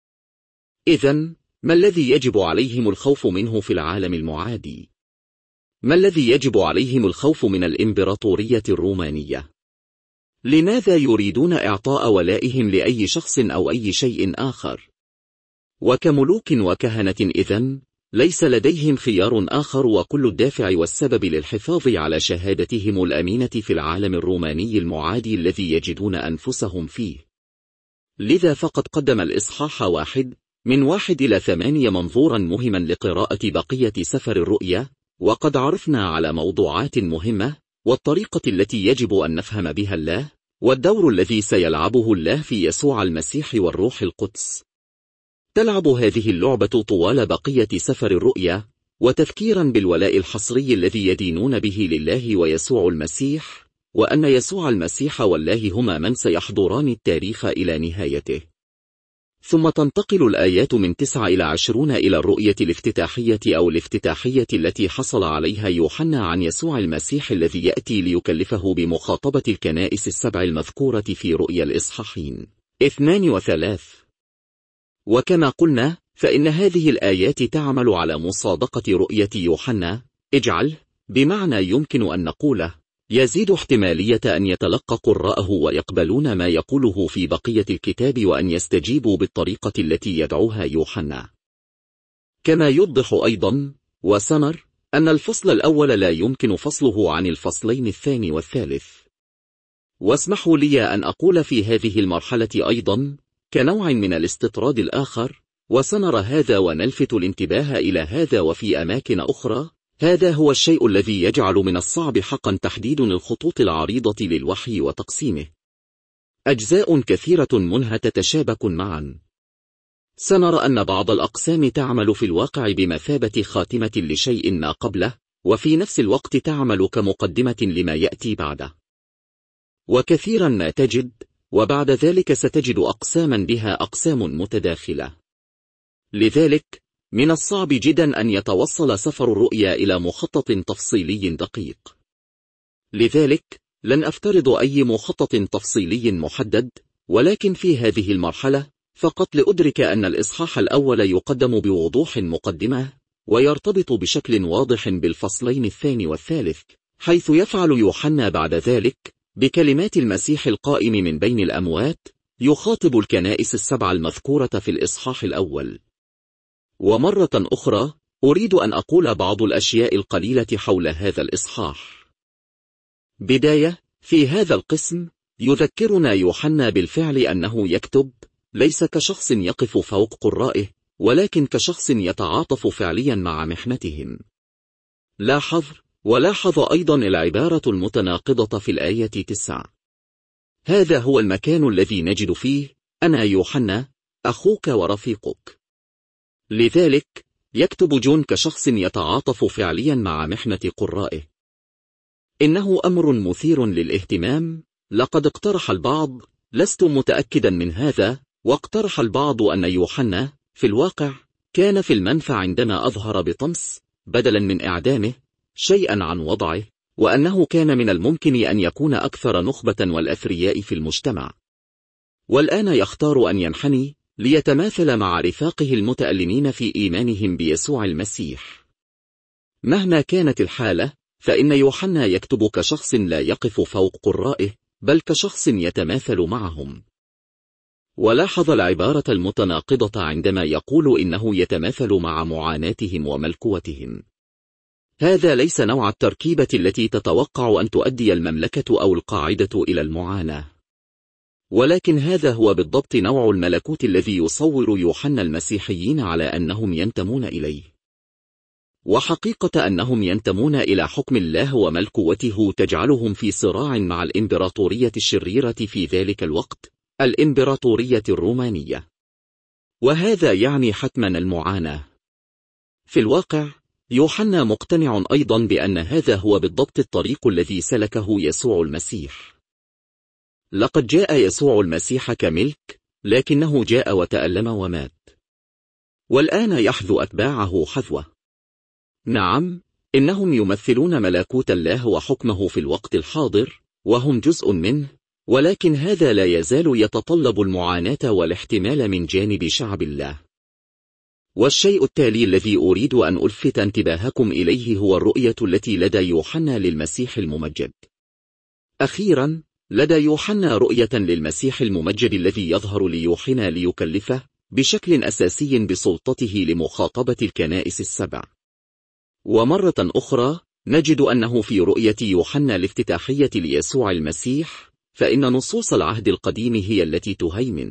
إذن، ما الذي يجب عليهم الخوف منه في العالم المعادي؟ ما الذي يجب عليهم الخوف من الإمبراطورية الرومانية؟ لماذا يريدون إعطاء ولائهم لأي شخص أو أي شيء آخر؟ وكملوك وكهنة إذن، ليس لديهم خيار آخر، وكل الدافع والسبب للحفاظ على شهادتهم الأمينة في العالم الروماني المعادي الذي يجدون أنفسهم فيه. لذا فقد قدم الإصحاح 1 من 1 إلى 8 منظورا مهما لقراءة بقية سفر الرؤيا، وقد عرفنا على موضوعات مهمة، والطريقة التي يجب أن نفهم بها الله، والدور الذي سيلعبه الله في يسوع المسيح والروح القدس. تلعب هذه اللعبة طوال بقية سفر الرؤيا، وتذكيرا بالولاء الحصري الذي يدينون به لله ويسوع المسيح، وأن يسوع المسيح والله هما من سيحضران التاريخ إلى نهايته. ثم تنتقل الآيات من 9 إلى 20 إلى الرؤية الافتتاحية أو الافتتاحية التي حصل عليها يوحنا عن يسوع المسيح الذي يأتي ليكلفه بمخاطبة الكنائس السبع المذكورة في رؤيا الإصحاحين 2 و3. وكما قلنا، فإن هذه الآيات تعمل على مصادقة رؤية يوحنا، اجعل، بمعنى يمكن أن نقوله، يزيد احتمالية أن يتلقى قراءه ويقبلون ما يقوله في بقية الكتاب وأن يستجيبوا بالطريقة التي يدعوها يوحنا. كما يوضح أيضا وسنر أن الفصل الأول لا يمكن فصله عن الفصلين الثاني والثالث. واسمحوا لي أن أقول في هذه المرحلة أيضا، كنوع من الاستطراد الآخر، وسنرى هذا ونلفت الانتباه إلى هذا وفي أماكن أخرى، هذا هو الشيء الذي يجعل من الصعب حقا تحديد الخطوط العريضة للوحي وتقسيمه. أجزاء كثيرة منها تتشابك معا. سنرى أن بعض الأقسام تعمل في الواقع بمثابة خاتمة لشيء ما قبله، وفي نفس الوقت تعمل كمقدمة لما يأتي بعده. وكثيرا ما تجد، وبعد ذلك ستجد أقساما بها أقسام متداخلة. لذلك من الصعب جدا أن يتوصل سفر الرؤيا إلى مخطط تفصيلي دقيق. لذلك لن أفترض أي مخطط تفصيلي محدد، ولكن في هذه المرحلة فقط لأدرك أن الإصحاح الأول يقدم بوضوح مقدمة، ويرتبط بشكل واضح بالفصلين الثاني والثالث، حيث يفعل يوحنا بعد ذلك بكلمات المسيح القائم من بين الأموات، يخاطب الكنائس السبع المذكورة في الإصحاح الأول. ومرة أخرى أريد أن أقول بعض الأشياء القليلة حول هذا الإصحاح. بداية، في هذا القسم يذكرنا يوحنا بالفعل أنه يكتب ليس كشخص يقف فوق قرائه، ولكن كشخص يتعاطف فعليا مع محنتهم. ولاحظ أيضا العبارة المتناقضة في الآية 9. هذا هو المكان الذي نجد فيه أنا يوحنا أخوك ورفيقك. لذلك يكتب جون كشخص يتعاطف فعليا مع محنة قرائه. إنه أمر مثير للاهتمام. لقد اقترح البعض، لست متأكدا من هذا، واقترح البعض أن يوحنا في الواقع كان في المنفى عندما أظهر بطمس بدلا من إعدامه شيئا عن وضعه، وأنه كان من الممكن أن يكون أكثر نخبة والأثرياء في المجتمع، والآن يختار أن ينحني ليتماثل مع رفاقه المتألمين في إيمانهم بيسوع المسيح. مهما كانت الحالة، فإن يوحنا يكتب كشخص لا يقف فوق قرائه، بل كشخص يتماثل معهم. ولاحظ العبارة المتناقضة عندما يقول إنه يتماثل مع معاناتهم وملكوتهم. هذا ليس نوع التركيبة التي تتوقع أن تؤدي المملكة أو القاعدة إلى المعاناة، ولكن هذا هو بالضبط نوع الملكوت الذي يصور يوحنا المسيحيين على أنهم ينتمون إليه. وحقيقة أنهم ينتمون إلى حكم الله وملكوته تجعلهم في صراع مع الإمبراطورية الشريرة في ذلك الوقت، الإمبراطورية الرومانية. وهذا يعني حتما المعاناة. في الواقع يوحنا مقتنع أيضا بأن هذا هو بالضبط الطريق الذي سلكه يسوع المسيح. لقد جاء يسوع المسيح كملك، لكنه جاء وتألم ومات، والآن يحذو أتباعه حذوه. نعم، إنهم يمثلون ملكوت الله وحكمه في الوقت الحاضر، وهم جزء منه، ولكن هذا لا يزال يتطلب المعاناة والاحتمال من جانب شعب الله. والشيء التالي الذي أريد أن ألفت انتباهكم إليه هو الرؤية التي لدى يوحنا للمسيح الممجد. أخيرا، لدى يوحنا رؤية للمسيح الممجد الذي يظهر ليوحنا ليكلفه بشكل أساسي بسلطته لمخاطبة الكنائس السبع. ومرة أخرى نجد أنه في رؤية يوحنا الافتتاحية ليسوع المسيح، فإن نصوص العهد القديم هي التي تهيمن.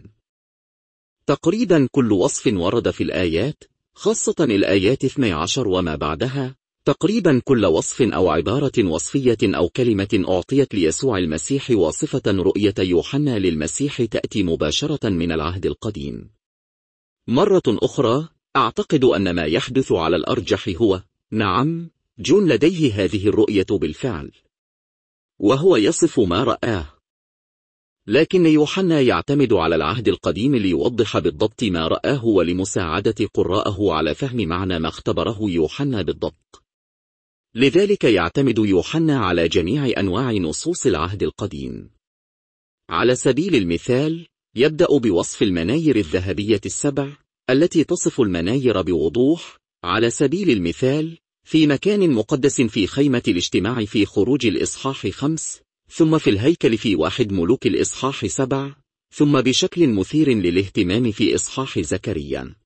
تقريبا كل وصف ورد في الآيات، خاصة الآيات 12 وما بعدها، تقريبا كل وصف أو عبارة وصفية أو كلمة أعطيت ليسوع المسيح واصفة رؤية يوحنا للمسيح تأتي مباشرة من العهد القديم. مرة أخرى أعتقد أن ما يحدث على الأرجح هو، نعم، جون لديه هذه الرؤية بالفعل، وهو يصف ما رآه. لكن يوحنا يعتمد على العهد القديم ليوضح بالضبط ما رآه ولمساعدة قراءه على فهم معنى ما اختبره يوحنا بالضبط. لذلك يعتمد يوحنا على جميع أنواع نصوص العهد القديم. على سبيل المثال، يبدأ بوصف المناير الذهبية السبع التي تصف المناير بوضوح، على سبيل المثال في مكان مقدس في خيمة الاجتماع في خروج الإصحاح 5، ثم في الهيكل في 1 ملوك الإصحاح 7، ثم بشكل مثير للاهتمام في إصحاح زكريا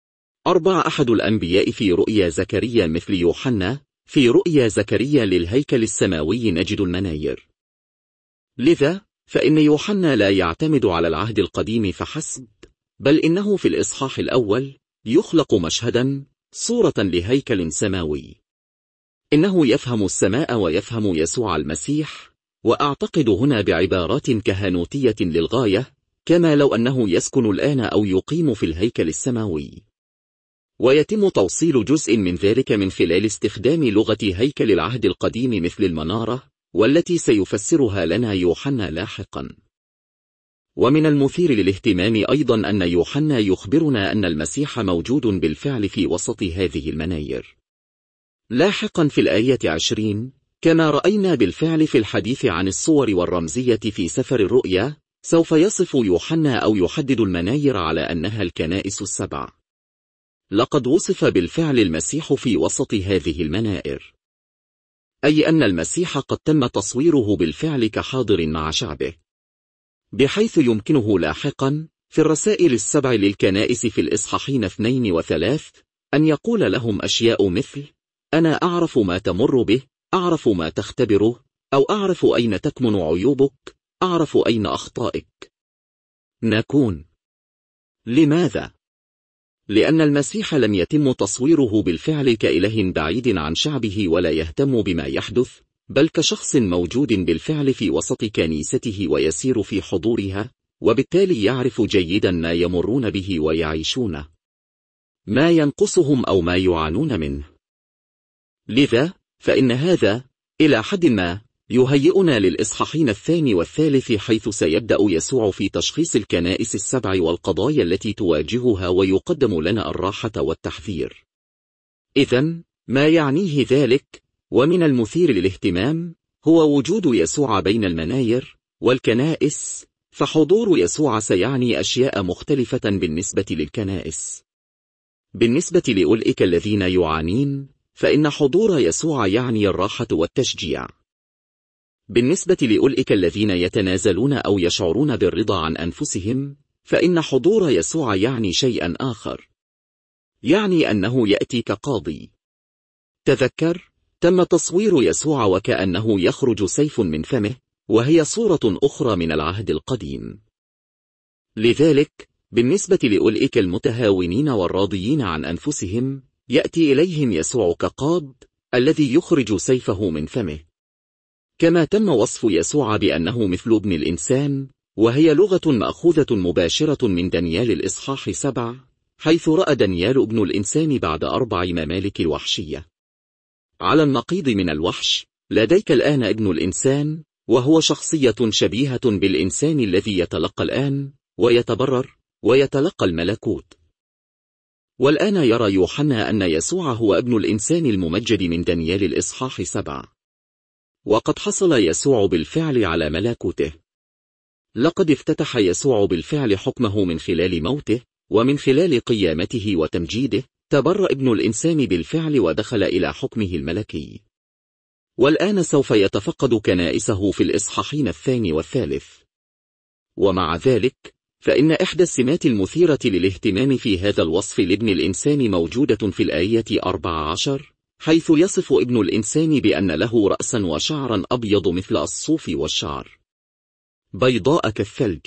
4 أحد الأنبياء في رؤيا زكريا مثل يوحنا. في رؤيا زكريا للهيكل السماوي نجد المناير. لذا فإن يوحنا لا يعتمد على العهد القديم فحسب، بل إنه في الإصحاح الأول يخلق مشهدا، صورة لهيكل سماوي. إنه يفهم السماء ويفهم يسوع المسيح، وأعتقد هنا بعبارات كهنوتية للغاية، كما لو أنه يسكن الآن أو يقيم في الهيكل السماوي. ويتم توصيل جزء من ذلك من خلال استخدام لغة هيكل العهد القديم مثل المنارة، والتي سيفسرها لنا يوحنا لاحقا. ومن المثير للاهتمام أيضا أن يوحنا يخبرنا أن المسيح موجود بالفعل في وسط هذه المناير. لاحقا في الآية 20، كما رأينا بالفعل في الحديث عن الصور والرمزية في سفر الرؤيا، سوف يصف يوحنا أو يحدد المناير على أنها الكنائس السبع. لقد وصف بالفعل المسيح في وسط هذه المنائر، أي أن المسيح قد تم تصويره بالفعل كحاضر مع شعبه، بحيث يمكنه لاحقا في الرسائل السبع للكنائس في الإصحاحين 2 و3 أن يقول لهم أشياء مثل: أنا أعرف ما تمر به، أعرف ما تختبره، أو أعرف أين تكمن عيوبك، أعرف أين أخطائك. نكون. لماذا؟ لأن المسيح لم يتم تصويره بالفعل كإله بعيد عن شعبه ولا يهتم بما يحدث، بل كشخص موجود بالفعل في وسط كنيسته ويسير في حضورها، وبالتالي يعرف جيدا ما يمرون به ويعيشونه، ما ينقصهم أو ما يعانون منه. لذا فإن هذا إلى حد ما يهيئنا للإصحاحين 2 و3، حيث سيبدأ يسوع في تشخيص الكنائس السبع والقضايا التي تواجهها، ويقدم لنا الراحة والتحذير. إذن ما يعنيه ذلك، ومن المثير للاهتمام، هو وجود يسوع بين المناير والكنائس، فحضور يسوع سيعني أشياء مختلفة بالنسبة للكنائس. بالنسبة لأولئك الذين يعانين، فإن حضور يسوع يعني الراحة والتشجيع. بالنسبة لأولئك الذين يتنازلون أو يشعرون بالرضا عن أنفسهم، فإن حضور يسوع يعني شيئا آخر، يعني أنه يأتي كقاضي. تذكر، تم تصوير يسوع وكأنه يخرج سيف من فمه، وهي صورة أخرى من العهد القديم. لذلك بالنسبة لأولئك المتهاونين والراضيين عن أنفسهم، يأتي إليهم يسوع كقاض الذي يخرج سيفه من فمه. كما تم وصف يسوع بأنه مثل ابن الإنسان، وهي لغة مأخوذة مباشرة من دانيال الإصحاح 7، حيث رأى دانيال ابن الإنسان بعد 4 ممالك الوحشية. على النقيض من الوحش، لديك الآن ابن الإنسان، وهو شخصية شبيهة بالإنسان الذي يتلقى الآن ويتبرر ويتلقى الملكوت. والآن يرى يوحنا أن يسوع هو ابن الإنسان الممجد من دانيال الإصحاح 7، وقد حصل يسوع بالفعل على ملكوته. لقد افتتح يسوع بالفعل حكمه من خلال موته، ومن خلال قيامته وتمجيده تبرأ ابن الإنسان بالفعل ودخل إلى حكمه الملكي. والآن سوف يتفقد كنائسه في الإصحاحين 2 و3. ومع ذلك فإن إحدى السمات المثيرة للاهتمام في هذا الوصف لابن الإنسان موجودة في الآية 14، حيث يصف ابن الإنسان بأن له رأسا وشعرا أبيض مثل الصوف والشعر بيضاء كالثلج.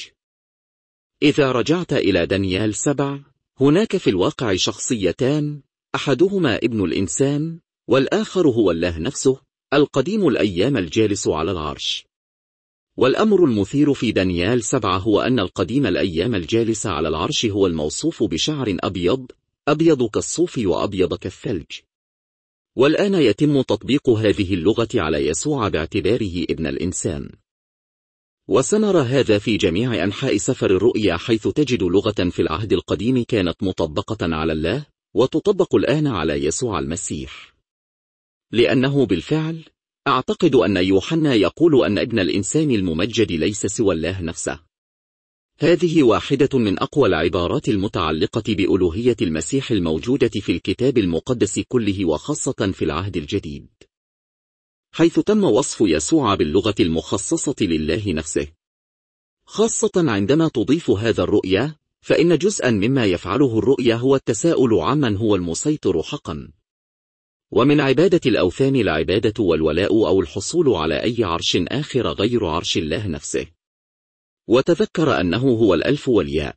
إذا رجعت إلى دانيال 7، هناك في الواقع شخصيتان، أحدهما ابن الإنسان والآخر هو الله نفسه القديم الأيام الجالس على العرش. والأمر المثير في دانيال 7 هو أن القديم الأيام الجالس على العرش هو الموصوف بشعر أبيض، أبيض كالصوف وأبيض كالثلج. والآن يتم تطبيق هذه اللغة على يسوع باعتباره ابن الإنسان. وسنرى هذا في جميع أنحاء سفر الرؤيا، حيث تجد لغة في العهد القديم كانت مطبقة على الله وتطبق الآن على يسوع المسيح. لأنه بالفعل أعتقد أن يوحنا يقول أن ابن الإنسان الممجد ليس سوى الله نفسه. هذه واحدة من أقوى العبارات المتعلقة بألوهية المسيح الموجودة في الكتاب المقدس كله، وخاصة في العهد الجديد، حيث تم وصف يسوع باللغة المخصصة لله نفسه. خاصة عندما تضيف هذا الرؤيا، فإن جزءا مما يفعله الرؤيا هو التساؤل عمن هو المسيطر حقا. ومن عبادة الأوثان العبادة والولاء أو الحصول على أي عرش آخر غير عرش الله نفسه. وتذكر أنه هو الألف والياء،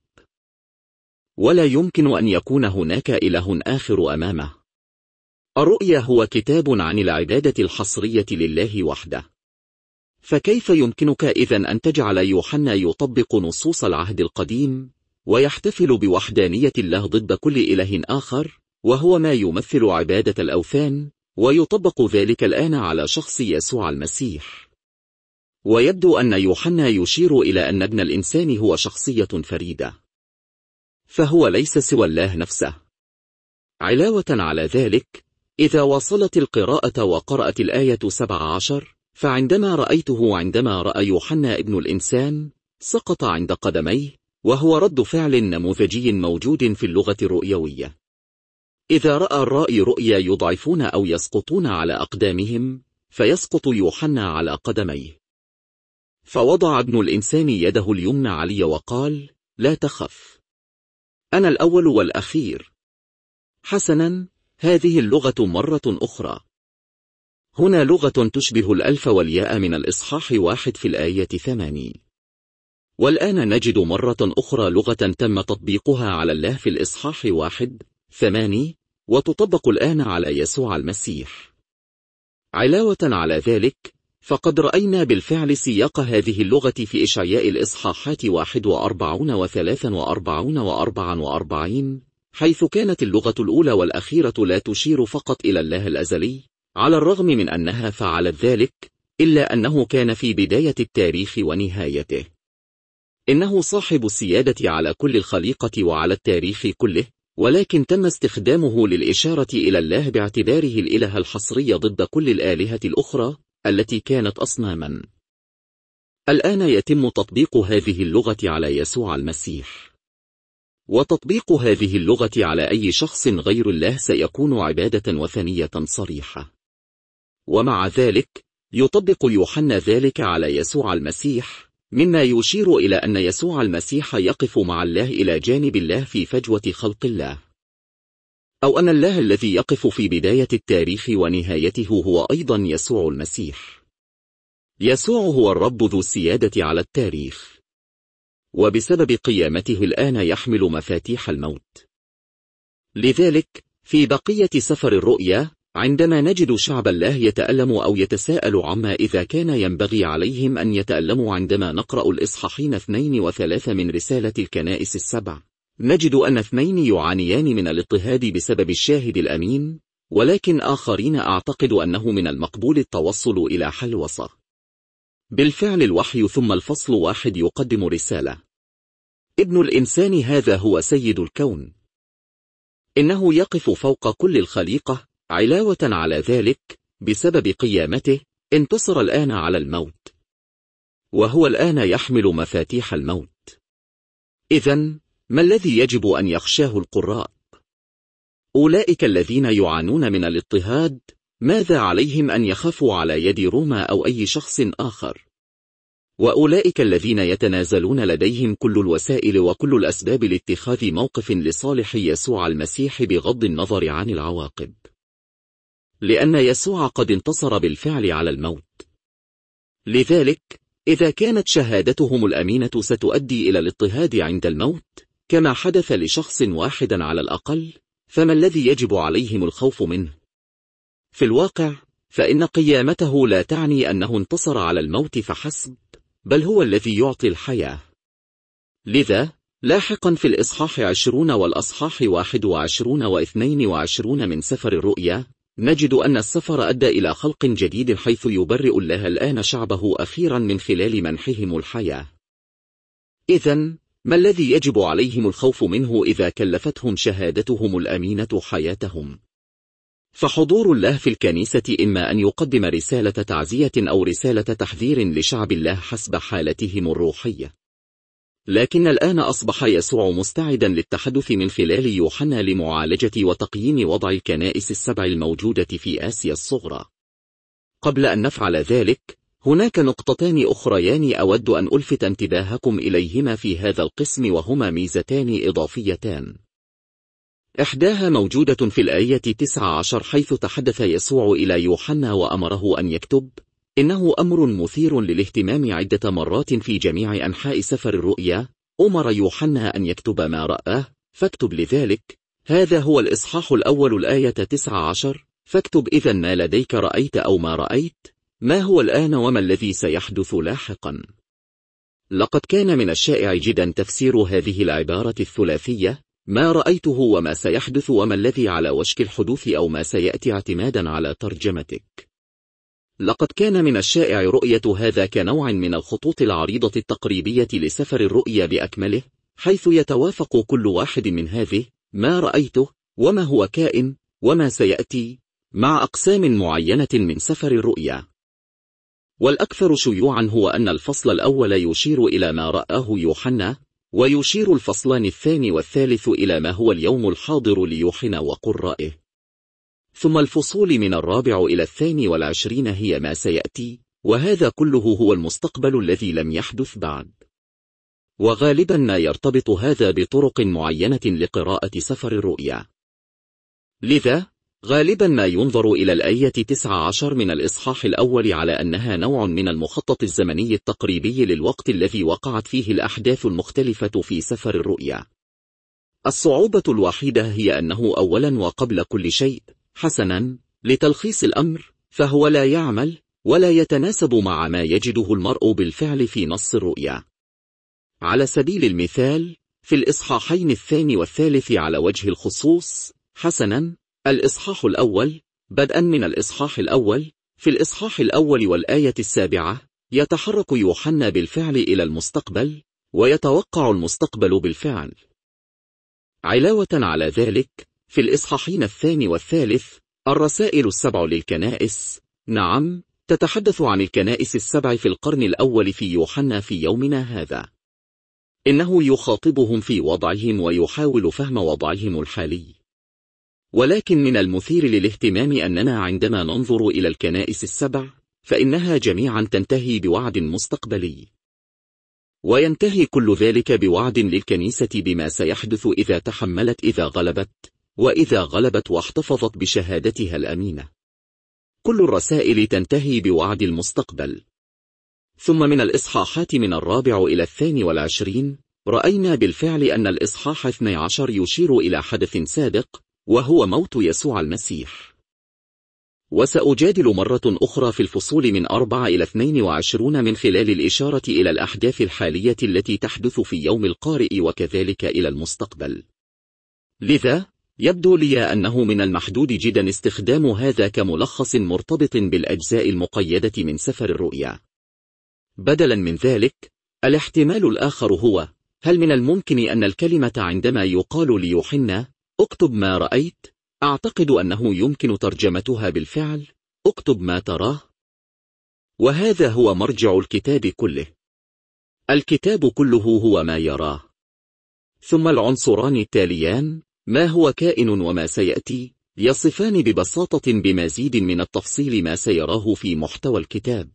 ولا يمكن أن يكون هناك إله آخر أمامه. الرؤيا هو كتاب عن العبادة الحصرية لله وحده. فكيف يمكنك إذن أن تجعل يوحنا يطبق نصوص العهد القديم ويحتفل بوحدانية الله ضد كل إله آخر، وهو ما يمثل عبادة الأوثان، ويطبق ذلك الآن على شخص يسوع المسيح؟ ويبدو أن يوحنا يشير إلى أن ابن الإنسان هو شخصية فريدة، فهو ليس سوى الله نفسه. علاوة على ذلك، إذا وصلت القراءة وقرأت الآية 17، عندما رأى يوحنا ابن الإنسان سقط عند قدميه، وهو رد فعل نموذجي موجود في اللغة الرؤيوية. إذا رأى الرائي رؤيا يضعفون أو يسقطون على أقدامهم، فيسقط يوحنا على قدميه. فوضع ابن الإنسان يده اليمنى علي وقال: لا تخف، أنا الأول والأخير. حسنا، هذه اللغة مرة أخرى. هنا لغة تشبه الألف والياء من الإصحاح 1 في الآية 8. والآن نجد مرة أخرى لغة تم تطبيقها على الله في الإصحاح 1:8، وتطبق الآن على يسوع المسيح. علاوة على ذلك، فقد رأينا بالفعل سياق هذه اللغة في إشعياء الإصحاحات 41 و43 و44، حيث كانت اللغة الأولى والأخيرة لا تشير فقط إلى الله الأزلي، على الرغم من أنها فعلت ذلك، إلا أنه كان في بداية التاريخ ونهايته. إنه صاحب السيادة على كل الخليقة وعلى التاريخ كله، ولكن تم استخدامه للإشارة إلى الله باعتباره الإله الحصري ضد كل الآلهة الأخرى التي كانت أصناما. الآن يتم تطبيق هذه اللغة على يسوع المسيح. وتطبيق هذه اللغة على أي شخص غير الله سيكون عبادة وثنية صريحة. ومع ذلك، يطبق يوحنا ذلك على يسوع المسيح، مما يشير إلى أن يسوع المسيح يقف مع الله إلى جانب الله في فجوة خلق الله، أو أن الله الذي يقف في بداية التاريخ ونهايته هو أيضا يسوع المسيح. يسوع هو الرب ذو السيادة على التاريخ، وبسبب قيامته الآن يحمل مفاتيح الموت. لذلك في بقية سفر الرؤيا، عندما نجد شعب الله يتألم أو يتساءل عما إذا كان ينبغي عليهم أن يتألموا عندما نقرأ الإصحاحين 2 و3 من رسالة الكنائس السبع، نجد أن 2 يعانيان من الاضطهاد بسبب الشاهد الأمين، ولكن آخرين أعتقد أنه من المقبول التوصل إلى حل وسط. بالفعل الوحي ثم الفصل 1 يقدم رسالة: ابن الإنسان هذا هو سيد الكون، إنه يقف فوق كل الخليقة. علاوة على ذلك، بسبب قيامته انتصر الآن على الموت، وهو الآن يحمل مفاتيح الموت. إذن ما الذي يجب أن يخشاه القراء؟ أولئك الذين يعانون من الاضطهاد، ماذا عليهم أن يخافوا على يد روما أو أي شخص آخر؟ وأولئك الذين يتنازلون لديهم كل الوسائل وكل الأسباب لاتخاذ موقف لصالح يسوع المسيح بغض النظر عن العواقب، لأن يسوع قد انتصر بالفعل على الموت. لذلك إذا كانت شهادتهم الأمينة ستؤدي إلى الاضطهاد عند الموت كما حدث لشخص واحد على الأقل، فما الذي يجب عليهم الخوف منه؟ في الواقع فإن قيامته لا تعني أنه انتصر على الموت فحسب، بل هو الذي يعطي الحياة. لذا لاحقا في الإصحاح 20 والأصحاح 21 و22 من سفر الرؤيا، نجد أن السفر أدى إلى خلق جديد، حيث يبرئ الله الآن شعبه أخيرا من خلال منحهم الحياة. إذن ما الذي يجب عليهم الخوف منه إذا كلفتهم شهادتهم الأمينة حياتهم؟ فحضور الله في الكنيسة إما أن يقدم رسالة تعزية أو رسالة تحذير لشعب الله حسب حالتهم الروحية. لكن الآن أصبح يسوع مستعدا للتحدث من خلال يوحنا لمعالجة وتقييم وضع الكنائس السبع الموجودة في آسيا الصغرى. قبل أن نفعل ذلك، هناك نقطتان أخريان أود أن ألفت انتباهكم إليهما في هذا القسم، وهما ميزتان إضافيتان. إحداها موجودة في الآية 19، حيث تحدث يسوع إلى يوحنا وأمره أن يكتب. إنه أمر مثير للاهتمام عدة مرات في جميع أنحاء سفر الرؤيا. أمر يوحنا أن يكتب ما رآه، فاكتب لذلك. هذا هو الإصحاح الأول الآية 19. فاكتب إذن ما لديك رأيت أو ما رأيت، ما هو الآن وما الذي سيحدث لاحقا. لقد كان من الشائع جدا تفسير هذه العبارة الثلاثية: ما رأيته وما سيحدث وما الذي على وشك الحدوث أو ما سيأتي، اعتمادا على ترجمتك. لقد كان من الشائع رؤية هذا كنوع من الخطوط العريضة التقريبية لسفر الرؤيا بأكمله، حيث يتوافق كل واحد من هذه: ما رأيته، وما هو كائن، وما سيأتي، مع أقسام معينة من سفر الرؤيا. والأكثر شيوعا هو أن الفصل الأول يشير إلى ما رآه يوحنا، ويشير الفصلان الثاني والثالث إلى ما هو اليوم الحاضر ليوحنا وقرائه. ثم الفصول من 4 إلى 22 هي ما سيأتي، وهذا كله هو المستقبل الذي لم يحدث بعد. وغالبا ما يرتبط هذا بطرق معينة لقراءة سفر الرؤيا. لذا غالبا ما ينظر إلى الآية 19 من الإصحاح الأول على أنها نوع من المخطط الزمني التقريبي للوقت الذي وقعت فيه الأحداث المختلفة في سفر الرؤيا. الصعوبة الوحيدة هي أنه أولا وقبل كل شيء، حسنا، لتلخيص الأمر، فهو لا يعمل ولا يتناسب مع ما يجده المرء بالفعل في نص الرؤيا. على سبيل المثال، في الإصحاحين الثاني والثالث على وجه الخصوص، حسنا، الإصحاح الأول، بدءا من الإصحاح الأول، في الإصحاح الأول والآية 7 يتحرك يوحنا بالفعل إلى المستقبل، ويتوقع المستقبل بالفعل. علاوة على ذلك، في الإصحاحين الثاني والثالث، الرسائل السبع للكنائس، نعم، تتحدث عن الكنائس السبع في القرن الأول في يوحنا في يومنا هذا. إنه يخاطبهم في وضعهم ويحاول فهم وضعهم الحالي. ولكن من المثير للاهتمام أننا عندما ننظر إلى الكنائس السبع، فإنها جميعا تنتهي بوعد مستقبلي. وينتهي كل ذلك بوعد للكنيسة بما سيحدث إذا تحملت، إذا غلبت، وإذا غلبت واحتفظت بشهادتها الأمينة. كل الرسائل تنتهي بوعد المستقبل. ثم من الإصحاحات من 4 إلى 22 رأينا بالفعل أن الإصحاح 12 يشير إلى حدث سابق، وهو موت يسوع المسيح. وسأجادل مرة أخرى في الفصول من 4 إلى 22 من خلال الإشارة إلى الأحداث الحالية التي تحدث في يوم القارئ وكذلك إلى المستقبل. لذا يبدو لي أنه من المحدود جدا استخدام هذا كملخص مرتبط بالأجزاء المقيدة من سفر الرؤيا. بدلا من ذلك، الاحتمال الآخر هو: هل من الممكن أن الكلمة عندما يقال ليوحنا اكتب ما رأيت، أعتقد أنه يمكن ترجمتها بالفعل اكتب ما تراه؟ وهذا هو مرجع الكتاب كله. الكتاب كله هو ما يراه. ثم العنصران التاليان، ما هو كائن وما سيأتي، يصفان ببساطة بمزيد من التفصيل ما سيراه في محتوى الكتاب.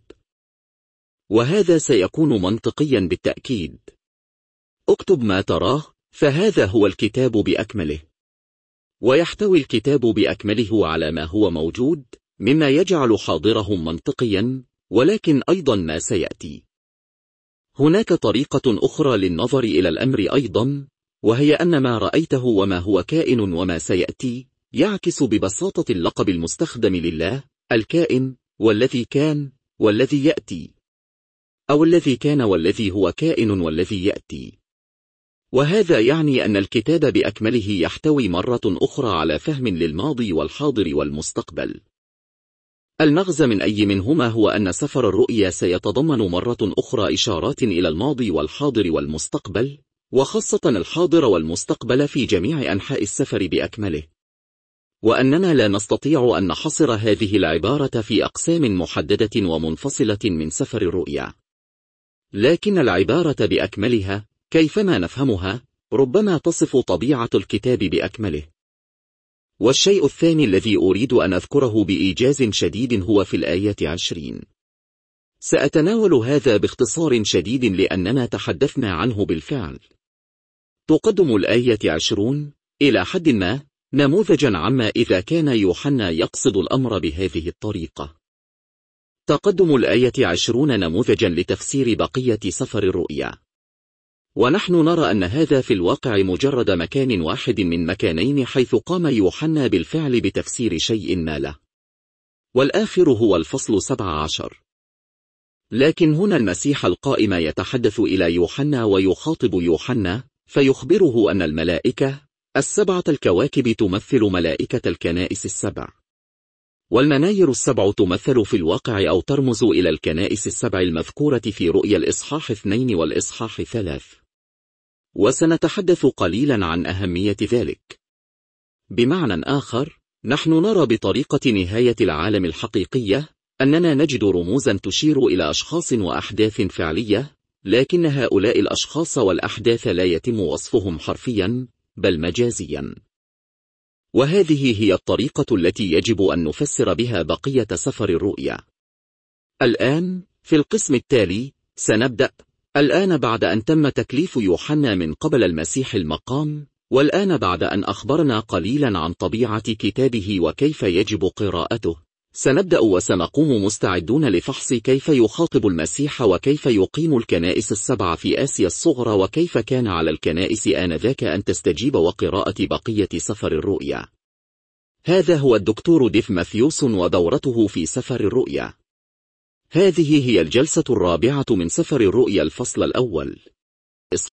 وهذا سيكون منطقيا بالتأكيد. اكتب ما تراه، فهذا هو الكتاب بأكمله. ويحتوي الكتاب بأكمله على ما هو موجود، مما يجعل حاضره منطقيا، ولكن أيضا ما سيأتي. هناك طريقة أخرى للنظر إلى الأمر أيضا، وهي أن ما رأيته وما هو كائن وما سيأتي يعكس ببساطة اللقب المستخدم لله، الكائن والذي كان والذي يأتي، أو الذي كان والذي هو كائن والذي يأتي. وهذا يعني أن الكتاب بأكمله يحتوي مرة أخرى على فهم للماضي والحاضر والمستقبل. المغزى من أي منهما هو أن سفر الرؤيا سيتضمن مرة أخرى إشارات إلى الماضي والحاضر والمستقبل، وخاصة الحاضر والمستقبل في جميع أنحاء السفر بأكمله. وأننا لا نستطيع أن نحصر هذه العبارة في أقسام محددة ومنفصلة من سفر الرؤيا. لكن العبارة بأكملها، كيفما نفهمها، ربما تصف طبيعة الكتاب بأكمله. والشيء الثاني الذي أريد أن أذكره بإيجاز شديد هو في الآية 20. سأتناول هذا باختصار شديد لأننا تحدثنا عنه بالفعل. تقدم الآية 20 إلى حد ما نموذجا عما إذا كان يوحنا يقصد الأمر بهذه الطريقة. تقدم الآية 20 نموذجا لتفسير بقية سفر الرؤيا. ونحن نرى أن هذا في الواقع مجرد مكان واحد من مكانين حيث قام يوحنا بالفعل بتفسير شيء ما له. والآخر هو الفصل 17. لكن هنا المسيح القائم يتحدث إلى يوحنا ويخاطب يوحنا، فيخبره أن الملائكة 7 الكواكب تمثل ملائكة الكنائس 7. والمناير 7 تمثل في الواقع أو ترمز إلى الكنائس 7 المذكورة في رؤيا الإصحاح 2 والإصحاح 3. وسنتحدث قليلا عن أهمية ذلك. بمعنى آخر، نحن نرى بطريقة نهاية العالم الحقيقية أننا نجد رموزا تشير إلى أشخاص وأحداث فعلية، لكن هؤلاء الأشخاص والأحداث لا يتم وصفهم حرفيا بل مجازيا. وهذه هي الطريقة التي يجب أن نفسر بها بقية سفر الرؤيا. الآن في القسم التالي سنبدأ. الآن بعد أن تم تكليف يوحنا من قبل المسيح المقام، والآن بعد أن أخبرنا قليلا عن طبيعة كتابه وكيف يجب قراءته، سنبدأ وسنقوم مستعدون لفحص كيف يخاطب المسيح وكيف يقيم الكنائس 7 في آسيا الصغرى، وكيف كان على الكنائس آنذاك أن تستجيب وقراءة بقية سفر الرؤيا. هذا هو الدكتور ديف ماثيوس ودورته في سفر الرؤيا. هذه هي الجلسة الرابعة من سفر الرؤيا الفصل الأول.